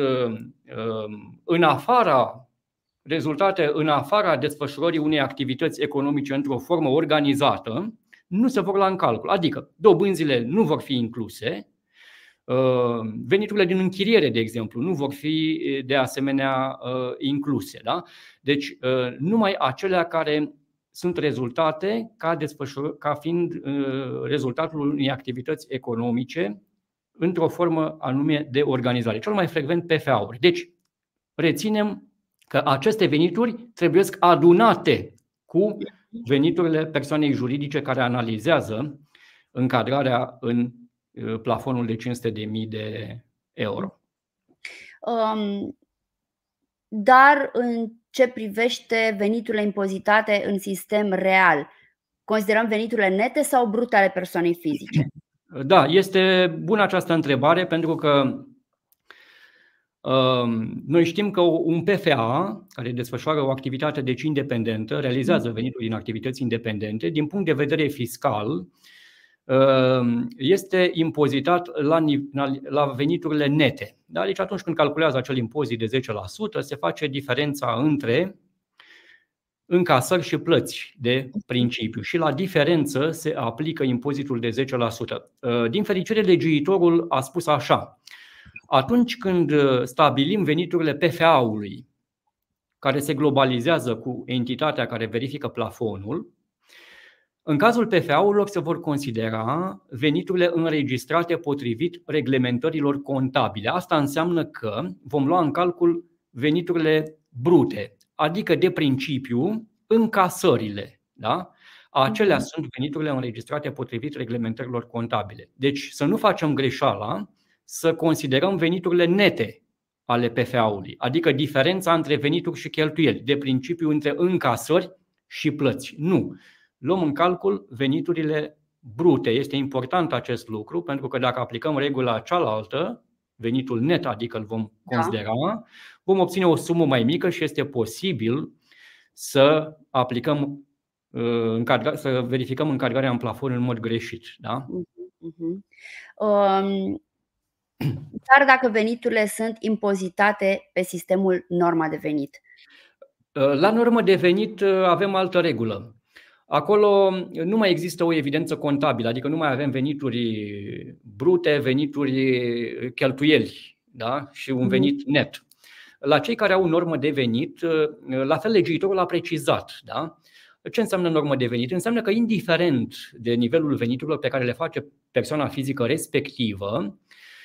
rezultate în afara desfășurării unei activități economice într-o formă organizată, nu se vor lua în calcul. Adică, dobânzile nu vor fi incluse, veniturile din închiriere, de exemplu, nu vor fi de asemenea incluse. Da? Deci numai acelea care sunt rezultate ca fiind rezultatul unei activități economice într-o formă anume de organizare. Cel mai frecvent PFA-uri. Deci, reținem că aceste venituri trebuie adunate cu veniturile persoanei juridice care analizează încadrarea în plafonul de 500.000 de euro. Dar în ce privește veniturile impozitate în sistem real, considerăm veniturile nete sau brute ale persoanei fizice? Da, este bună această întrebare pentru că noi știm că un PFA care desfășoară o activitate deci independentă, realizează venituri din activități independente, din punct de vedere fiscal, este impozitat la veniturile nete. Da? Deci atunci când calculează acel impozit de 10%, se face diferența între încasări și plăți de principiu și la diferență se aplică impozitul de 10%. Din fericire, legiuitorul a spus așa: atunci când stabilim veniturile PFA-ului, care se globalizează cu entitatea care verifică plafonul, în cazul PFA-urilor se vor considera veniturile înregistrate potrivit reglementărilor contabile. Asta înseamnă că vom lua în calcul veniturile brute, adică de principiu încasările. Da? Acelea sunt veniturile înregistrate potrivit reglementărilor contabile. Deci să nu facem greșeala să considerăm veniturile nete ale PFA-ului, adică diferența între venituri și cheltuieli, de principiu între încasări și plăți. Nu. Luăm în calcul veniturile brute. Este important acest lucru, pentru că dacă aplicăm regula cealaltă, venitul net, adică îl vom considera, vom obține o sumă mai mică și este posibil să aplicăm, să verificăm încadrarea în plafon în mod greșit. Da? Dar dacă veniturile sunt impozitate pe sistemul norma de venit? La normă de venit avem altă regulă. Acolo nu mai există o evidență contabilă, adică nu mai avem venituri brute, venituri cheltuieli, da? Și un venit net. La cei care au normă de venit, la fel legiuitorul a precizat. Da? Ce înseamnă normă de venit? Înseamnă că indiferent de nivelul veniturilor pe care le face persoana fizică respectivă,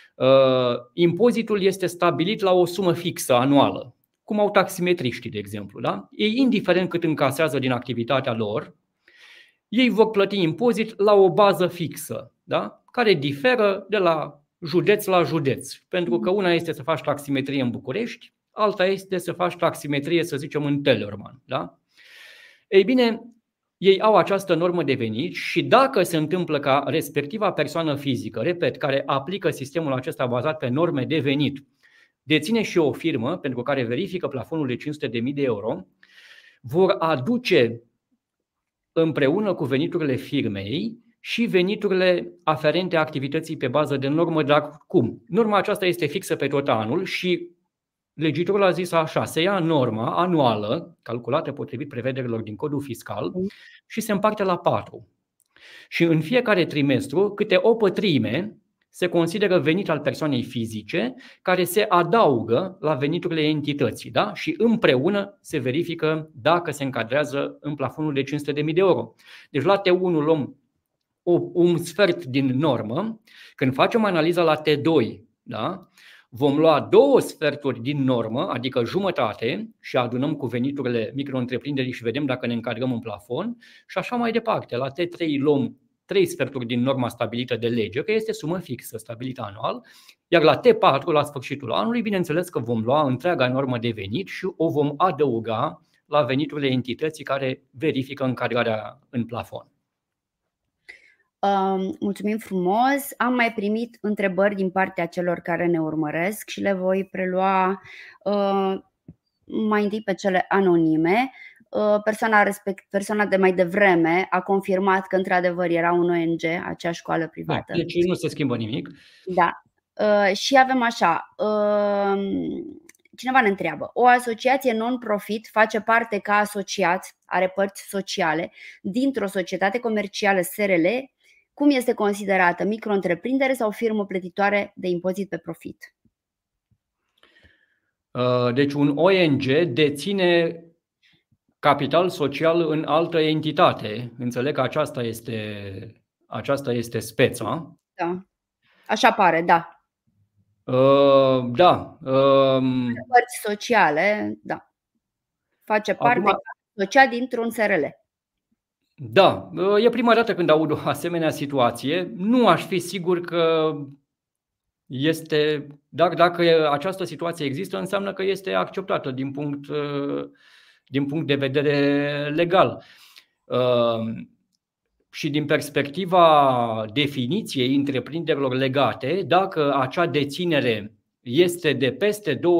impozitul este stabilit la o sumă fixă anuală, cum au taximetriștii, de exemplu. Da? Ei, indiferent cât încasează din activitatea lor, ei vor plăti impozit la o bază fixă, da? Care diferă de la județ la județ. Pentru că una este să faci taximetrie în București, alta este să faci taximetrie, să zicem, în Teleorman. Da? Ei bine, ei au această normă de venit și dacă se întâmplă ca respectiva persoană fizică, repet, care aplică sistemul acesta bazat pe norme de venit, deține și o firmă pentru care verifică plafonul de 500.000 de euro, vor aduce împreună cu veniturile firmei și veniturile aferente activității pe bază de normă. Dar cum? Norma aceasta este fixă pe tot anul și legiuitorul a zis așa: se ia norma anuală, calculată potrivit prevederilor din codul fiscal, și se împarte la 4. Și în fiecare trimestru, câte o pătrime se consideră venit al persoanei fizice care se adaugă la veniturile entității. Da? Și împreună se verifică dacă se încadrează în plafonul de 500.000 de euro. Deci la T1 luăm un sfert din normă. Când facem analiza la T2, da? Vom lua 2 sferturi din normă, adică jumătate, și adunăm cu veniturile micro-întreprinderii și vedem dacă ne încadrăm în plafon. Și așa mai departe. La T3 luăm 3 sferturi din norma stabilită de lege, că este sumă fixă stabilită anual, iar la T4, la sfârșitul anului, bineînțeles că vom lua întreaga normă de venit și o vom adăuga la veniturile entității care verifică încadrarea în plafon. Mulțumim frumos. Am mai primit întrebări din partea celor care ne urmăresc și le voi prelua mai întâi pe cele anonime. Persoana de mai devreme a confirmat că într-adevăr era un ONG, acea școală privată. Deci nu se schimbă nimic. Da. Și avem așa, cineva ne întreabă: o asociație non-profit face parte ca asociat, are părți sociale dintr-o societate comercială SRL, cum este considerată? Micro-întreprindere sau firmă plătitoare de impozit pe profit? Deci un ONG deține capital social în altă entitate. Înțeleg că aceasta este speța. Da. Așa pare, da. Da. Părți sociale, da. Face parte Acum, social dintr-un SRL. da, e prima dată când aud o asemenea situație. Nu aș fi sigur că este, dacă această situație există, înseamnă că este acceptată din punct de vedere legal. Și din perspectiva definiției întreprinderilor legate, dacă acea deținere este de peste 25%,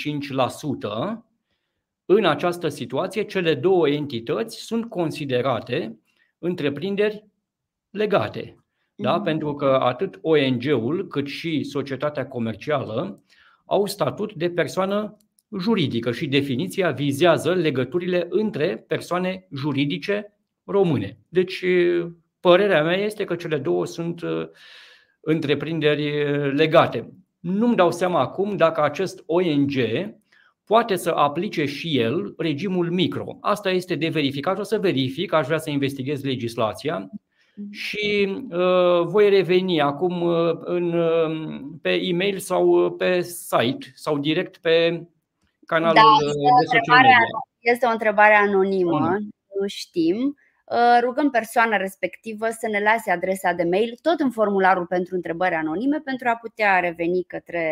în această situație, cele două entități sunt considerate întreprinderi legate. Da? Pentru că atât ONG-ul cât și societatea comercială au statut de persoană juridică și definiția vizează legăturile între persoane juridice române. Deci, părerea mea este că cele două sunt întreprinderi legate. Nu-mi dau seama acum dacă acest ONG poate să aplice și el regimul micro. Asta este de verificat, o să verific, aș vrea să investighez legislația și voi reveni acum pe e-mail sau pe site sau direct pe canalul de social media. Este o întrebare anonimă, nu știm. Rugăm persoana respectivă să ne lase adresa de mail, tot în formularul pentru întrebări anonime, pentru a putea reveni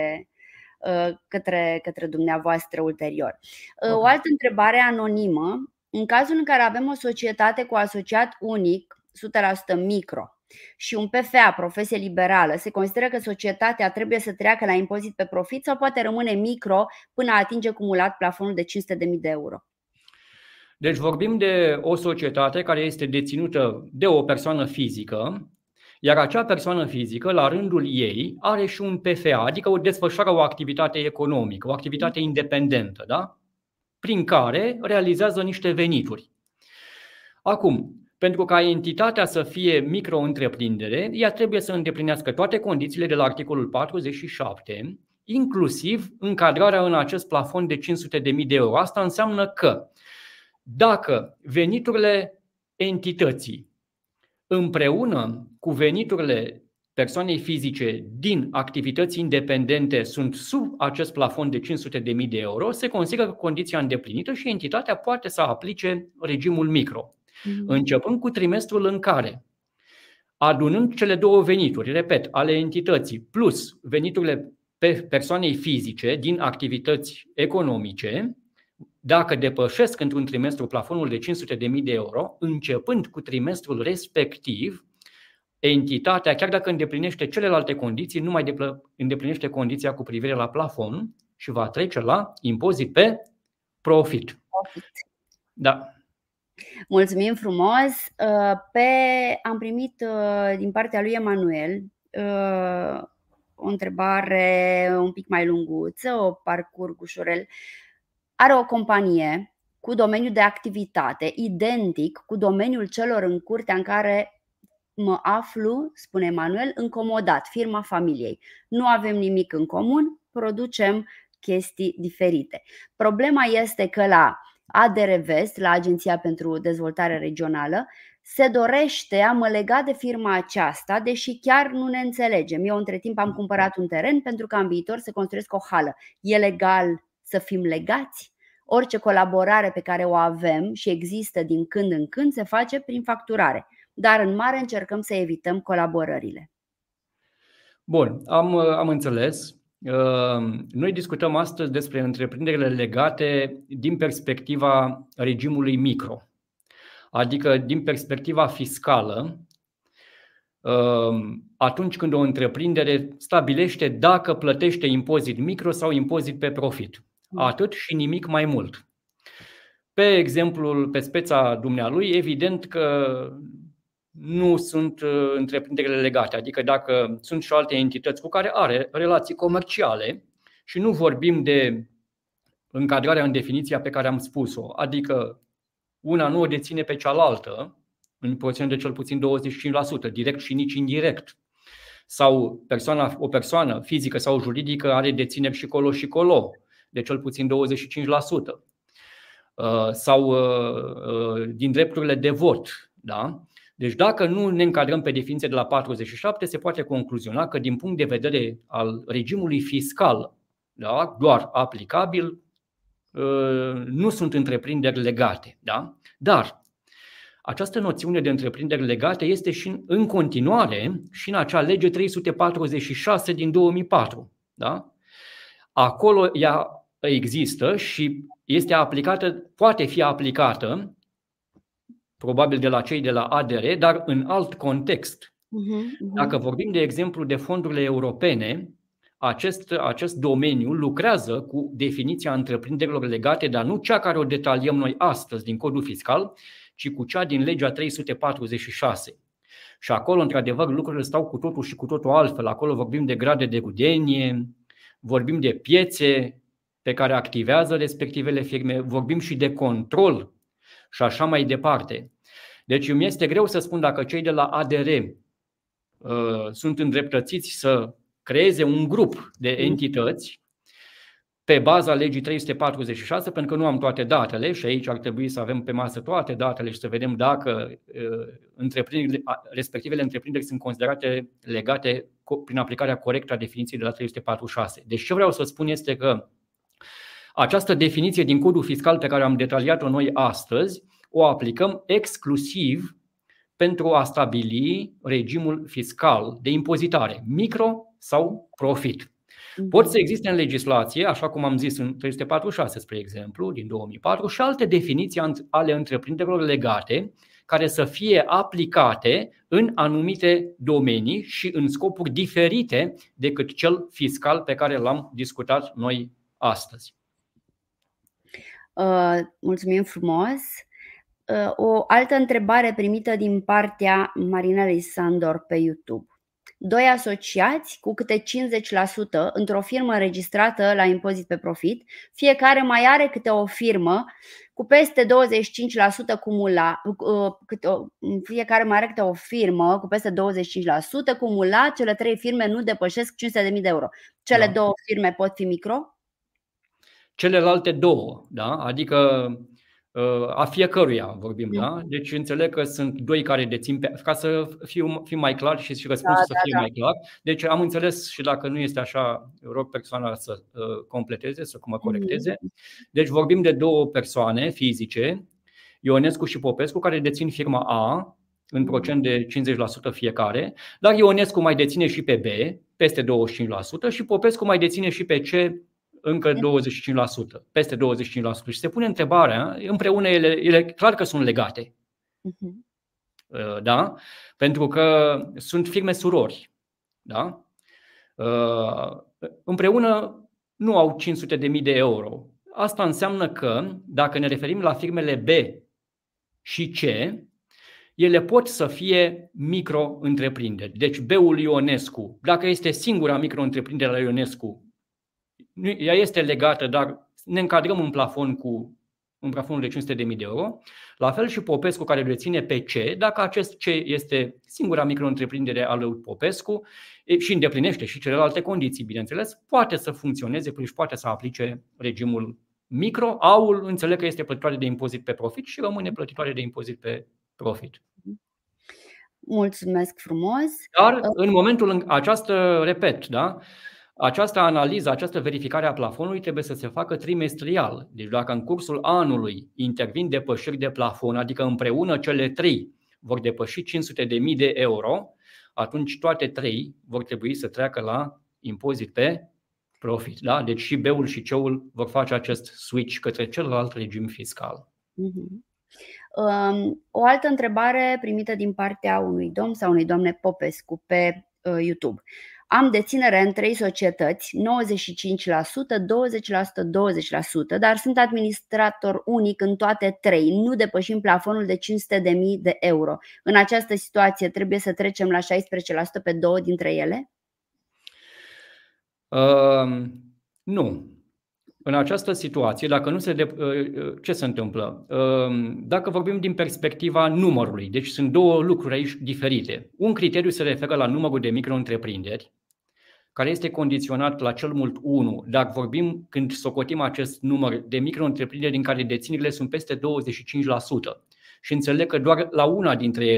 către dumneavoastră ulterior. O altă întrebare anonimă: în cazul în care avem o societate cu asociat unic 100% micro și un PFA, profesie liberală, se consideră că societatea trebuie să treacă la impozit pe profit sau poate rămâne micro până atinge cumulat plafonul de 500.000 de euro? Deci vorbim de o societate care este deținută de o persoană fizică, iar acea persoană fizică, la rândul ei, are și un PFA, adică desfășoară o activitate economică, o activitate independentă, da? Prin care realizează niște venituri. Acum, pentru ca entitatea să fie micro-întreprindere, ea trebuie să îndeplinească toate condițiile de la articolul 47, inclusiv încadrarea în acest plafon de 500.000 de euro. Asta înseamnă că dacă veniturile entității împreună cu veniturile persoanei fizice din activități independente sunt sub acest plafon de 500.000 de euro, se consideră condiția îndeplinită și entitatea poate să aplice regimul micro. Începând cu trimestrul în care, adunând cele două venituri, repet, ale entității, plus veniturile persoanei fizice din activități economice, dacă depășesc într-un trimestru plafonul de 500.000 de euro, începând cu trimestrul respectiv, entitatea, chiar dacă îndeplinește celelalte condiții, nu mai îndeplinește condiția cu privire la plafon și va trece la impozit pe profit. Da. Mulțumim frumos. Am primit din partea lui Emanuel o întrebare un pic mai lunguță, o parcurg ușurel. Are o companie cu domeniul de activitate identic cu domeniul celor în curtea în care mă aflu, spune Emanuel, încomodat, firma familiei. Nu avem nimic în comun, producem chestii diferite. Problema este că la ADR Vest, la Agenția pentru Dezvoltare Regională, se dorește a mă lega de firma aceasta, deși chiar nu ne înțelegem. Eu între timp am cumpărat un teren pentru ca în viitor să construiesc o hală. E legal să fim legați? Orice colaborare pe care o avem și există din când în când se face prin facturare, dar în mare încercăm să evităm colaborările. Bun, am înțeles. Noi discutăm astăzi despre întreprinderile legate din perspectiva regimului micro, adică din perspectiva fiscală, atunci când o întreprindere stabilește dacă plătește impozit micro sau impozit pe profit. Atât și nimic mai mult. Pe exemplul, pe speța dumnealui, evident că nu sunt întreprinderile legate, adică dacă sunt și alte entități cu care are relații comerciale și nu vorbim de încadrarea în definiția pe care am spus-o, adică una nu o deține pe cealaltă în proporție de cel puțin 25%, direct și nici indirect, sau o persoană fizică sau juridică are dețineri și colo, de cel puțin 25%, sau din drepturile de vot, da? Deci dacă nu ne încadrăm pe definiție de la 47, se poate concluziona că din punct de vedere al regimului fiscal, da, doar aplicabil, nu sunt întreprinderi legate. Da? Dar această noțiune de întreprinderi legate este și în continuare și în acea lege 346 din 2004. Da? Acolo ea există și este aplicată, poate fi aplicată, probabil de la cei de la ADR, dar în alt context. Dacă vorbim, de exemplu, de fondurile europene, acest domeniu lucrează cu definiția întreprinderilor legate, dar nu cea care o detaliem noi astăzi din codul fiscal, ci cu cea din legea 346. Și acolo, într-adevăr, lucrurile stau cu totul și cu totul altfel. Acolo vorbim de grade de rudenie, vorbim de piețe pe care activează respectivele firme, vorbim și de control și așa mai departe. Deci mi este greu să spun dacă cei de la ADR sunt îndreptățiți să creeze un grup de entități pe baza legii 346, pentru că nu am toate datele și aici ar trebui să avem pe masă toate datele și să vedem dacă respectivele întreprinderi sunt considerate legate prin aplicarea corectă a definiției de la 346. Deci ce vreau să spun este că această definiție din codul fiscal pe care am detaliat-o noi astăzi o aplicăm exclusiv pentru a stabili regimul fiscal de impozitare, micro sau profit. Pot să existe în legislație, așa cum am zis în 346, spre exemplu, din 2004, și alte definiții ale întreprinderilor legate care să fie aplicate în anumite domenii și în scopuri diferite decât cel fiscal pe care l-am discutat noi astăzi. Mulțumim frumos! O altă întrebare primită din partea Marinelei Sandor pe YouTube. Doi asociați cu câte 50% într-o firmă înregistrată la impozit pe profit, fiecare mai are câte o firmă cu peste 25% cumulat, fiecare mai are câte o firmă cu peste 25% cumulat, cele 3 firme nu depășesc 500.000 de euro. Cele două firme pot fi micro? Celelalte două, da? Adică a fiecăruia vorbim, da? Deci înțeleg că sunt doi care dețin, ca să fiu mai clar și răspunsul să fie mai clar. Deci am înțeles și dacă nu este așa, rog persoana să completeze, să mă corecteze. Deci vorbim de două persoane fizice, Ionescu și Popescu, care dețin firma A în procent de 50% fiecare, dar Ionescu mai deține și pe B, peste 25%, și Popescu mai deține și pe C, încă 25%, peste 25%. Și se pune întrebarea, împreună ele clar că sunt legate. Da? Pentru că sunt firme surori. Da? Împreună nu au 500.000 de euro. Asta înseamnă că, dacă ne referim la firmele B și C, ele pot să fie micro-întreprinderi. Deci B-ul Ionescu, dacă este singura micro-întreprindere la Ionescu, ea este legată, dar ne încadrăm în plafonul de 500.000 de euro. La fel și Popescu, care deține pe C, dacă acest C este singura micro-întreprindere a lui Popescu și îndeplinește și celelalte condiții, bineînțeles, poate să funcționeze și poate să aplice regimul micro. A-ul înțeleg că este plătitoare de impozit pe profit și rămâne plătitoare de impozit pe profit. Mulțumesc frumos! Dar în momentul repet, da? Această analiză, această verificare a plafonului trebuie să se facă trimestrial. Deci dacă în cursul anului intervin depășiri de plafon, adică împreună cele 3 vor depăși 500.000 de euro, atunci toate 3 vor trebui să treacă la impozit pe profit. Da? Deci și B-ul și C-ul vor face acest switch către celălalt regim fiscal. O altă întrebare primită din partea unui domn sau unei doamne Popescu pe YouTube. Am deținere în 3 societăți, 95%, 20%, 20%, dar sunt administrator unic în toate 3, nu depășim plafonul de 500.000 de euro. În această situație trebuie să trecem la 16% pe 2 dintre ele? Nu. În această situație, dacă nu ce se întâmplă? Dacă vorbim din perspectiva numărului, deci sunt două lucruri aici diferite. Un criteriu se referă la numărul de micro-întreprinderi, care este condiționat la cel mult 1, dacă vorbim când socotim acest număr de micro-întreprinderi din care deținerile sunt peste 25%. Și înțeleg că doar la una dintre ele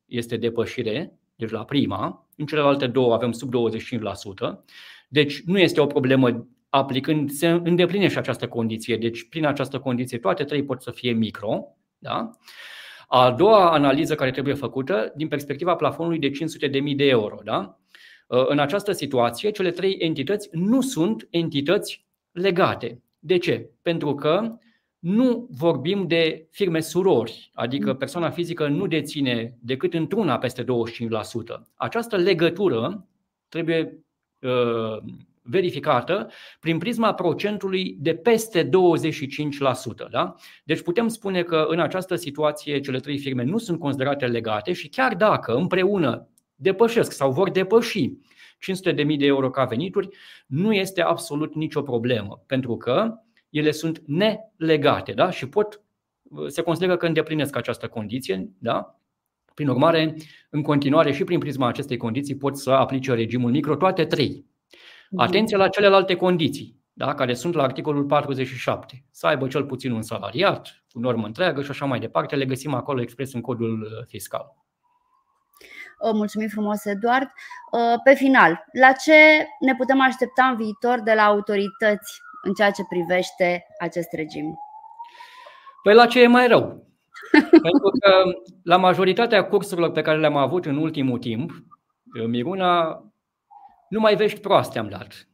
este depășire, deci la prima, în celelalte două avem sub 25%, deci nu este o problemă aplicând, se îndeplinește această condiție, deci prin această condiție toate trei pot să fie micro. Da? A doua analiză care trebuie făcută din perspectiva plafonului de 500.000 de euro. Da? În această situație, cele trei entități nu sunt entități legate. De ce? Pentru că nu vorbim de firme surori, adică persoana fizică nu deține decât într-una peste 25%. Această legătură trebuie verificată prin prisma procentului de peste 25%. Da? Deci putem spune că în această situație cele trei firme nu sunt considerate legate și chiar dacă împreună depășesc sau vor depăși 500.000 de euro ca venituri, nu este absolut nicio problemă, pentru că ele sunt nelegate, da? Și se consideră că îndeplinesc această condiție. Da? Prin urmare, în continuare și prin prisma acestei condiții pot să aplice regimul micro toate trei. Atenție la celelalte condiții, da? Care sunt la articolul 47. Să aibă cel puțin un salariat, cu normă întreagă și așa mai departe. Le găsim acolo expres în codul fiscal. Mulțumim frumos, Eduard. Pe final, la ce ne putem aștepta în viitor de la autorități în ceea ce privește acest regim? Păi la ce e mai rău? Pentru că la majoritatea cursurilor pe care le-am avut în ultimul timp, Miruna, numai vești proaste am dat.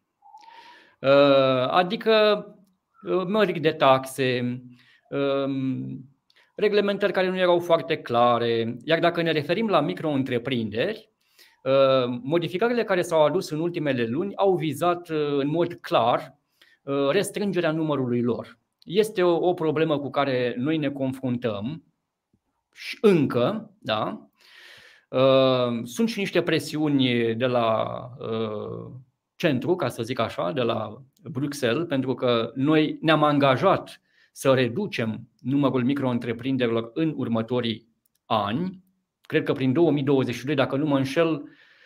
Adică măriri de taxe, reglementări care nu erau foarte clare. Iar dacă ne referim la micro-întreprinderi, modificările care s-au adus în ultimele luni au vizat în mod clar restrângerea numărului lor. Este o problemă cu care noi ne confruntăm și încă, da? Sunt și niște presiuni de la centru, ca să zic așa, de la Bruxelles, pentru că noi ne-am angajat să reducem numărul micro-întreprinderilor în următorii ani. Cred că prin 2022, dacă nu mă înșel,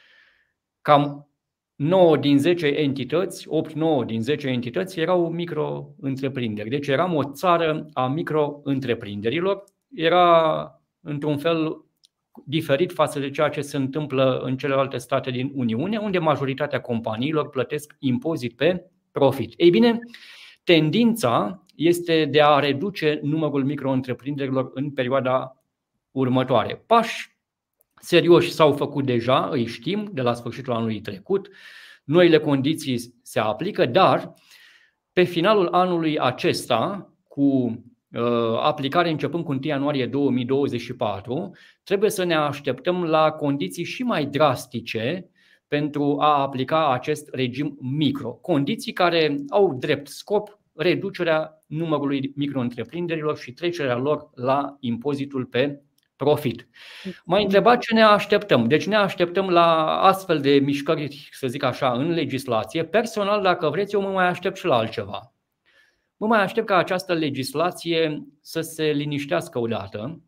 cam 9 din 10 entități, 8-9 din 10 entități erau micro-întreprinderi. Deci eram o țară a micro-întreprinderilor. Era într-un fel diferit față de ceea ce se întâmplă în celelalte state din Uniune, unde majoritatea companiilor plătesc impozit pe profit. Ei bine, tendința este de a reduce numărul micro-întreprinderilor în perioada următoare. Pași serioși s-au făcut deja, îi știm, de la sfârșitul anului trecut. Noile condiții se aplică, dar pe finalul anului acesta, cu aplicare începând cu 1 ianuarie 2024, trebuie să ne așteptăm la condiții și mai drastice pentru a aplica acest regim micro. Condiții care au drept scop reducerea numărului micro-întreprinderilor și trecerea lor la impozitul pe profit. M-ai întrebat ce ne așteptăm. Deci ne așteptăm la astfel de mișcări, să zic așa, în legislație. Personal, dacă vreți, eu mă mai aștept și la altceva. Mă mai aștept ca această legislație să se liniștească odată,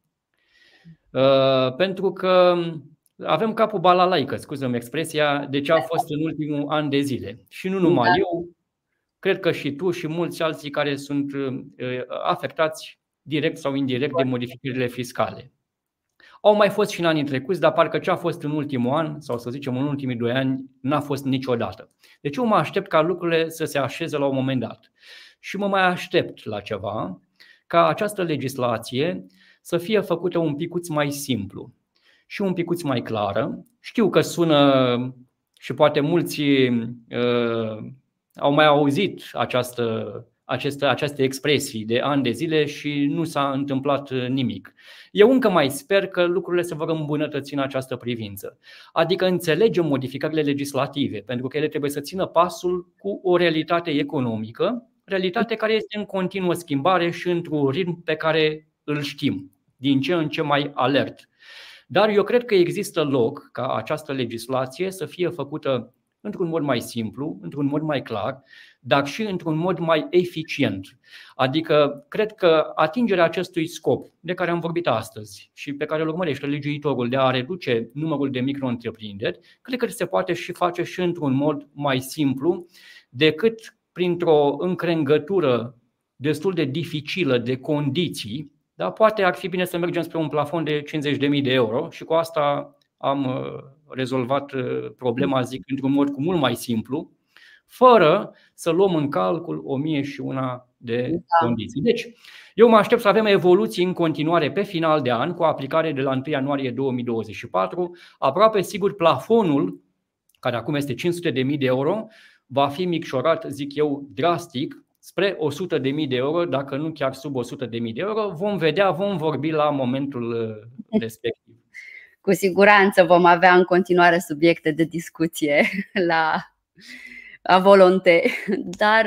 pentru că avem capul balalaică, scuză-mi expresia, de ce a fost în ultimul an de zile. Și nu numai eu, cred că și tu și mulți alții care sunt afectați direct sau indirect de modificările fiscale. Au mai fost și în anii trecuți, dar parcă ce a fost în ultimul an, sau să zicem în ultimii 2 ani, n-a fost niciodată. Deci eu mă aștept ca lucrurile să se așeze la un moment dat. Și mă mai aștept la ceva, ca această legislație să fie făcută un picuț mai simplu și un picuț mai clară. Știu că sună și poate mulți au mai auzit aceste expresii de ani de zile și nu s-a întâmplat nimic. Eu încă mai sper că lucrurile se vor îmbunătăți în această privință. Adică înțelegem modificările legislative, pentru că ele trebuie să țină pasul cu o realitate economică, realitate care este în continuă schimbare și într-un ritm pe care îl știm, din ce în ce mai alert. Dar eu cred că există loc ca această legislație să fie făcută într-un mod mai simplu, într-un mod mai clar, dar și într-un mod mai eficient. Adică cred că atingerea acestui scop de care am vorbit astăzi și pe care îl urmărește legiuitorul de a reduce numărul de micro-întreprinderi, cred că se poate și face și într-un mod mai simplu decât printr-o încrengătură destul de dificilă de condiții, Dar poate ar fi bine să mergem spre un plafon de 50.000 de euro și cu asta am rezolvat problema, zic, într-un mod cu mult mai simplu, fără să luăm în calcul 1001 de condiții. Deci, eu mă aștept să avem evoluții în continuare pe final de an, cu aplicare de la 1 ianuarie 2024. Aproape sigur plafonul, care acum este 500.000 de euro, va fi micșorat, zic eu, drastic, spre 100.000 de euro, dacă nu chiar sub 100.000 de euro. Vom vedea, vom vorbi la momentul respectiv. Cu siguranță vom avea în continuare subiecte de discuție la volonte, dar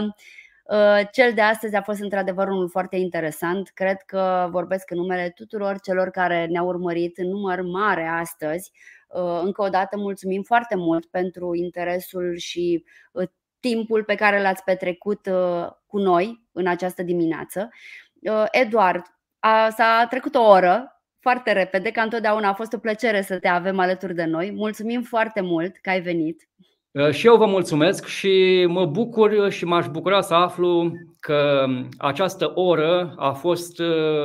cel de astăzi a fost într-adevăr unul foarte interesant. Cred că vorbesc în numele tuturor celor care ne-au urmărit în număr mare astăzi. Încă o dată mulțumim foarte mult pentru interesul și timpul pe care l-ați petrecut cu noi în această dimineață. Eduard, s-a trecut o oră foarte repede, ca întotdeauna a fost o plăcere să te avem alături de noi. Mulțumim foarte mult că ai venit. Și eu vă mulțumesc și mă bucur și m-aș bucura să aflu că această oră a fost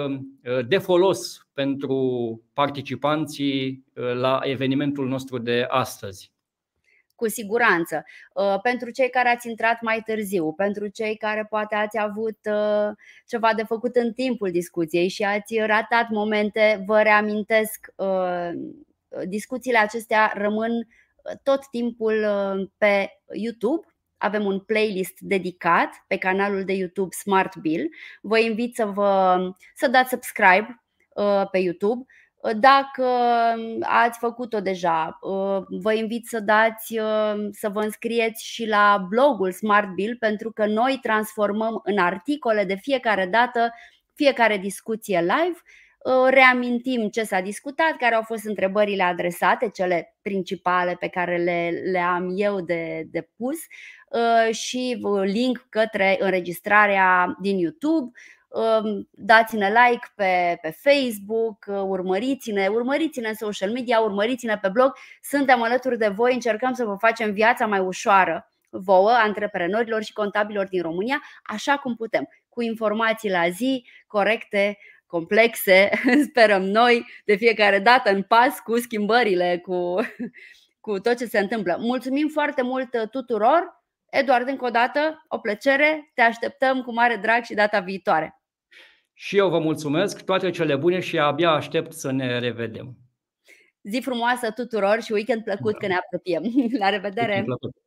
de folos pentru participanții la evenimentul nostru de astăzi. Cu siguranță. Pentru cei care ați intrat mai târziu, pentru cei care poate ați avut ceva de făcut în timpul discuției și ați ratat momente, vă reamintesc, discuțiile acestea rămân tot timpul pe YouTube. Avem un playlist dedicat pe canalul de YouTube Smart Bill. Vă invit să dați subscribe pe YouTube. Dacă ați făcut-o deja, vă invit să vă înscrieți și la blogul Smart Bill, pentru că noi transformăm în articole de fiecare dată fiecare discuție live. Reamintim ce s-a discutat, care au fost întrebările adresate, cele principale pe care le am eu de pus, și link către înregistrarea din YouTube. Dați-ne like pe Facebook, urmăriți-ne în social media, urmăriți-ne pe blog. Suntem alături de voi, încercăm să vă facem viața mai ușoară vouă, antreprenorilor și contabililor din România, așa cum putem, cu informații la zi, corecte, complexe, sperăm noi, de fiecare dată în pas cu schimbările, cu tot ce se întâmplă. Mulțumim foarte mult tuturor. Eduard, încă o dată, o plăcere, te așteptăm cu mare drag și data viitoare. Și eu vă mulțumesc, toate cele bune și abia aștept să ne revedem. Zi frumoasă tuturor și weekend plăcut, că ne apropiem. La revedere!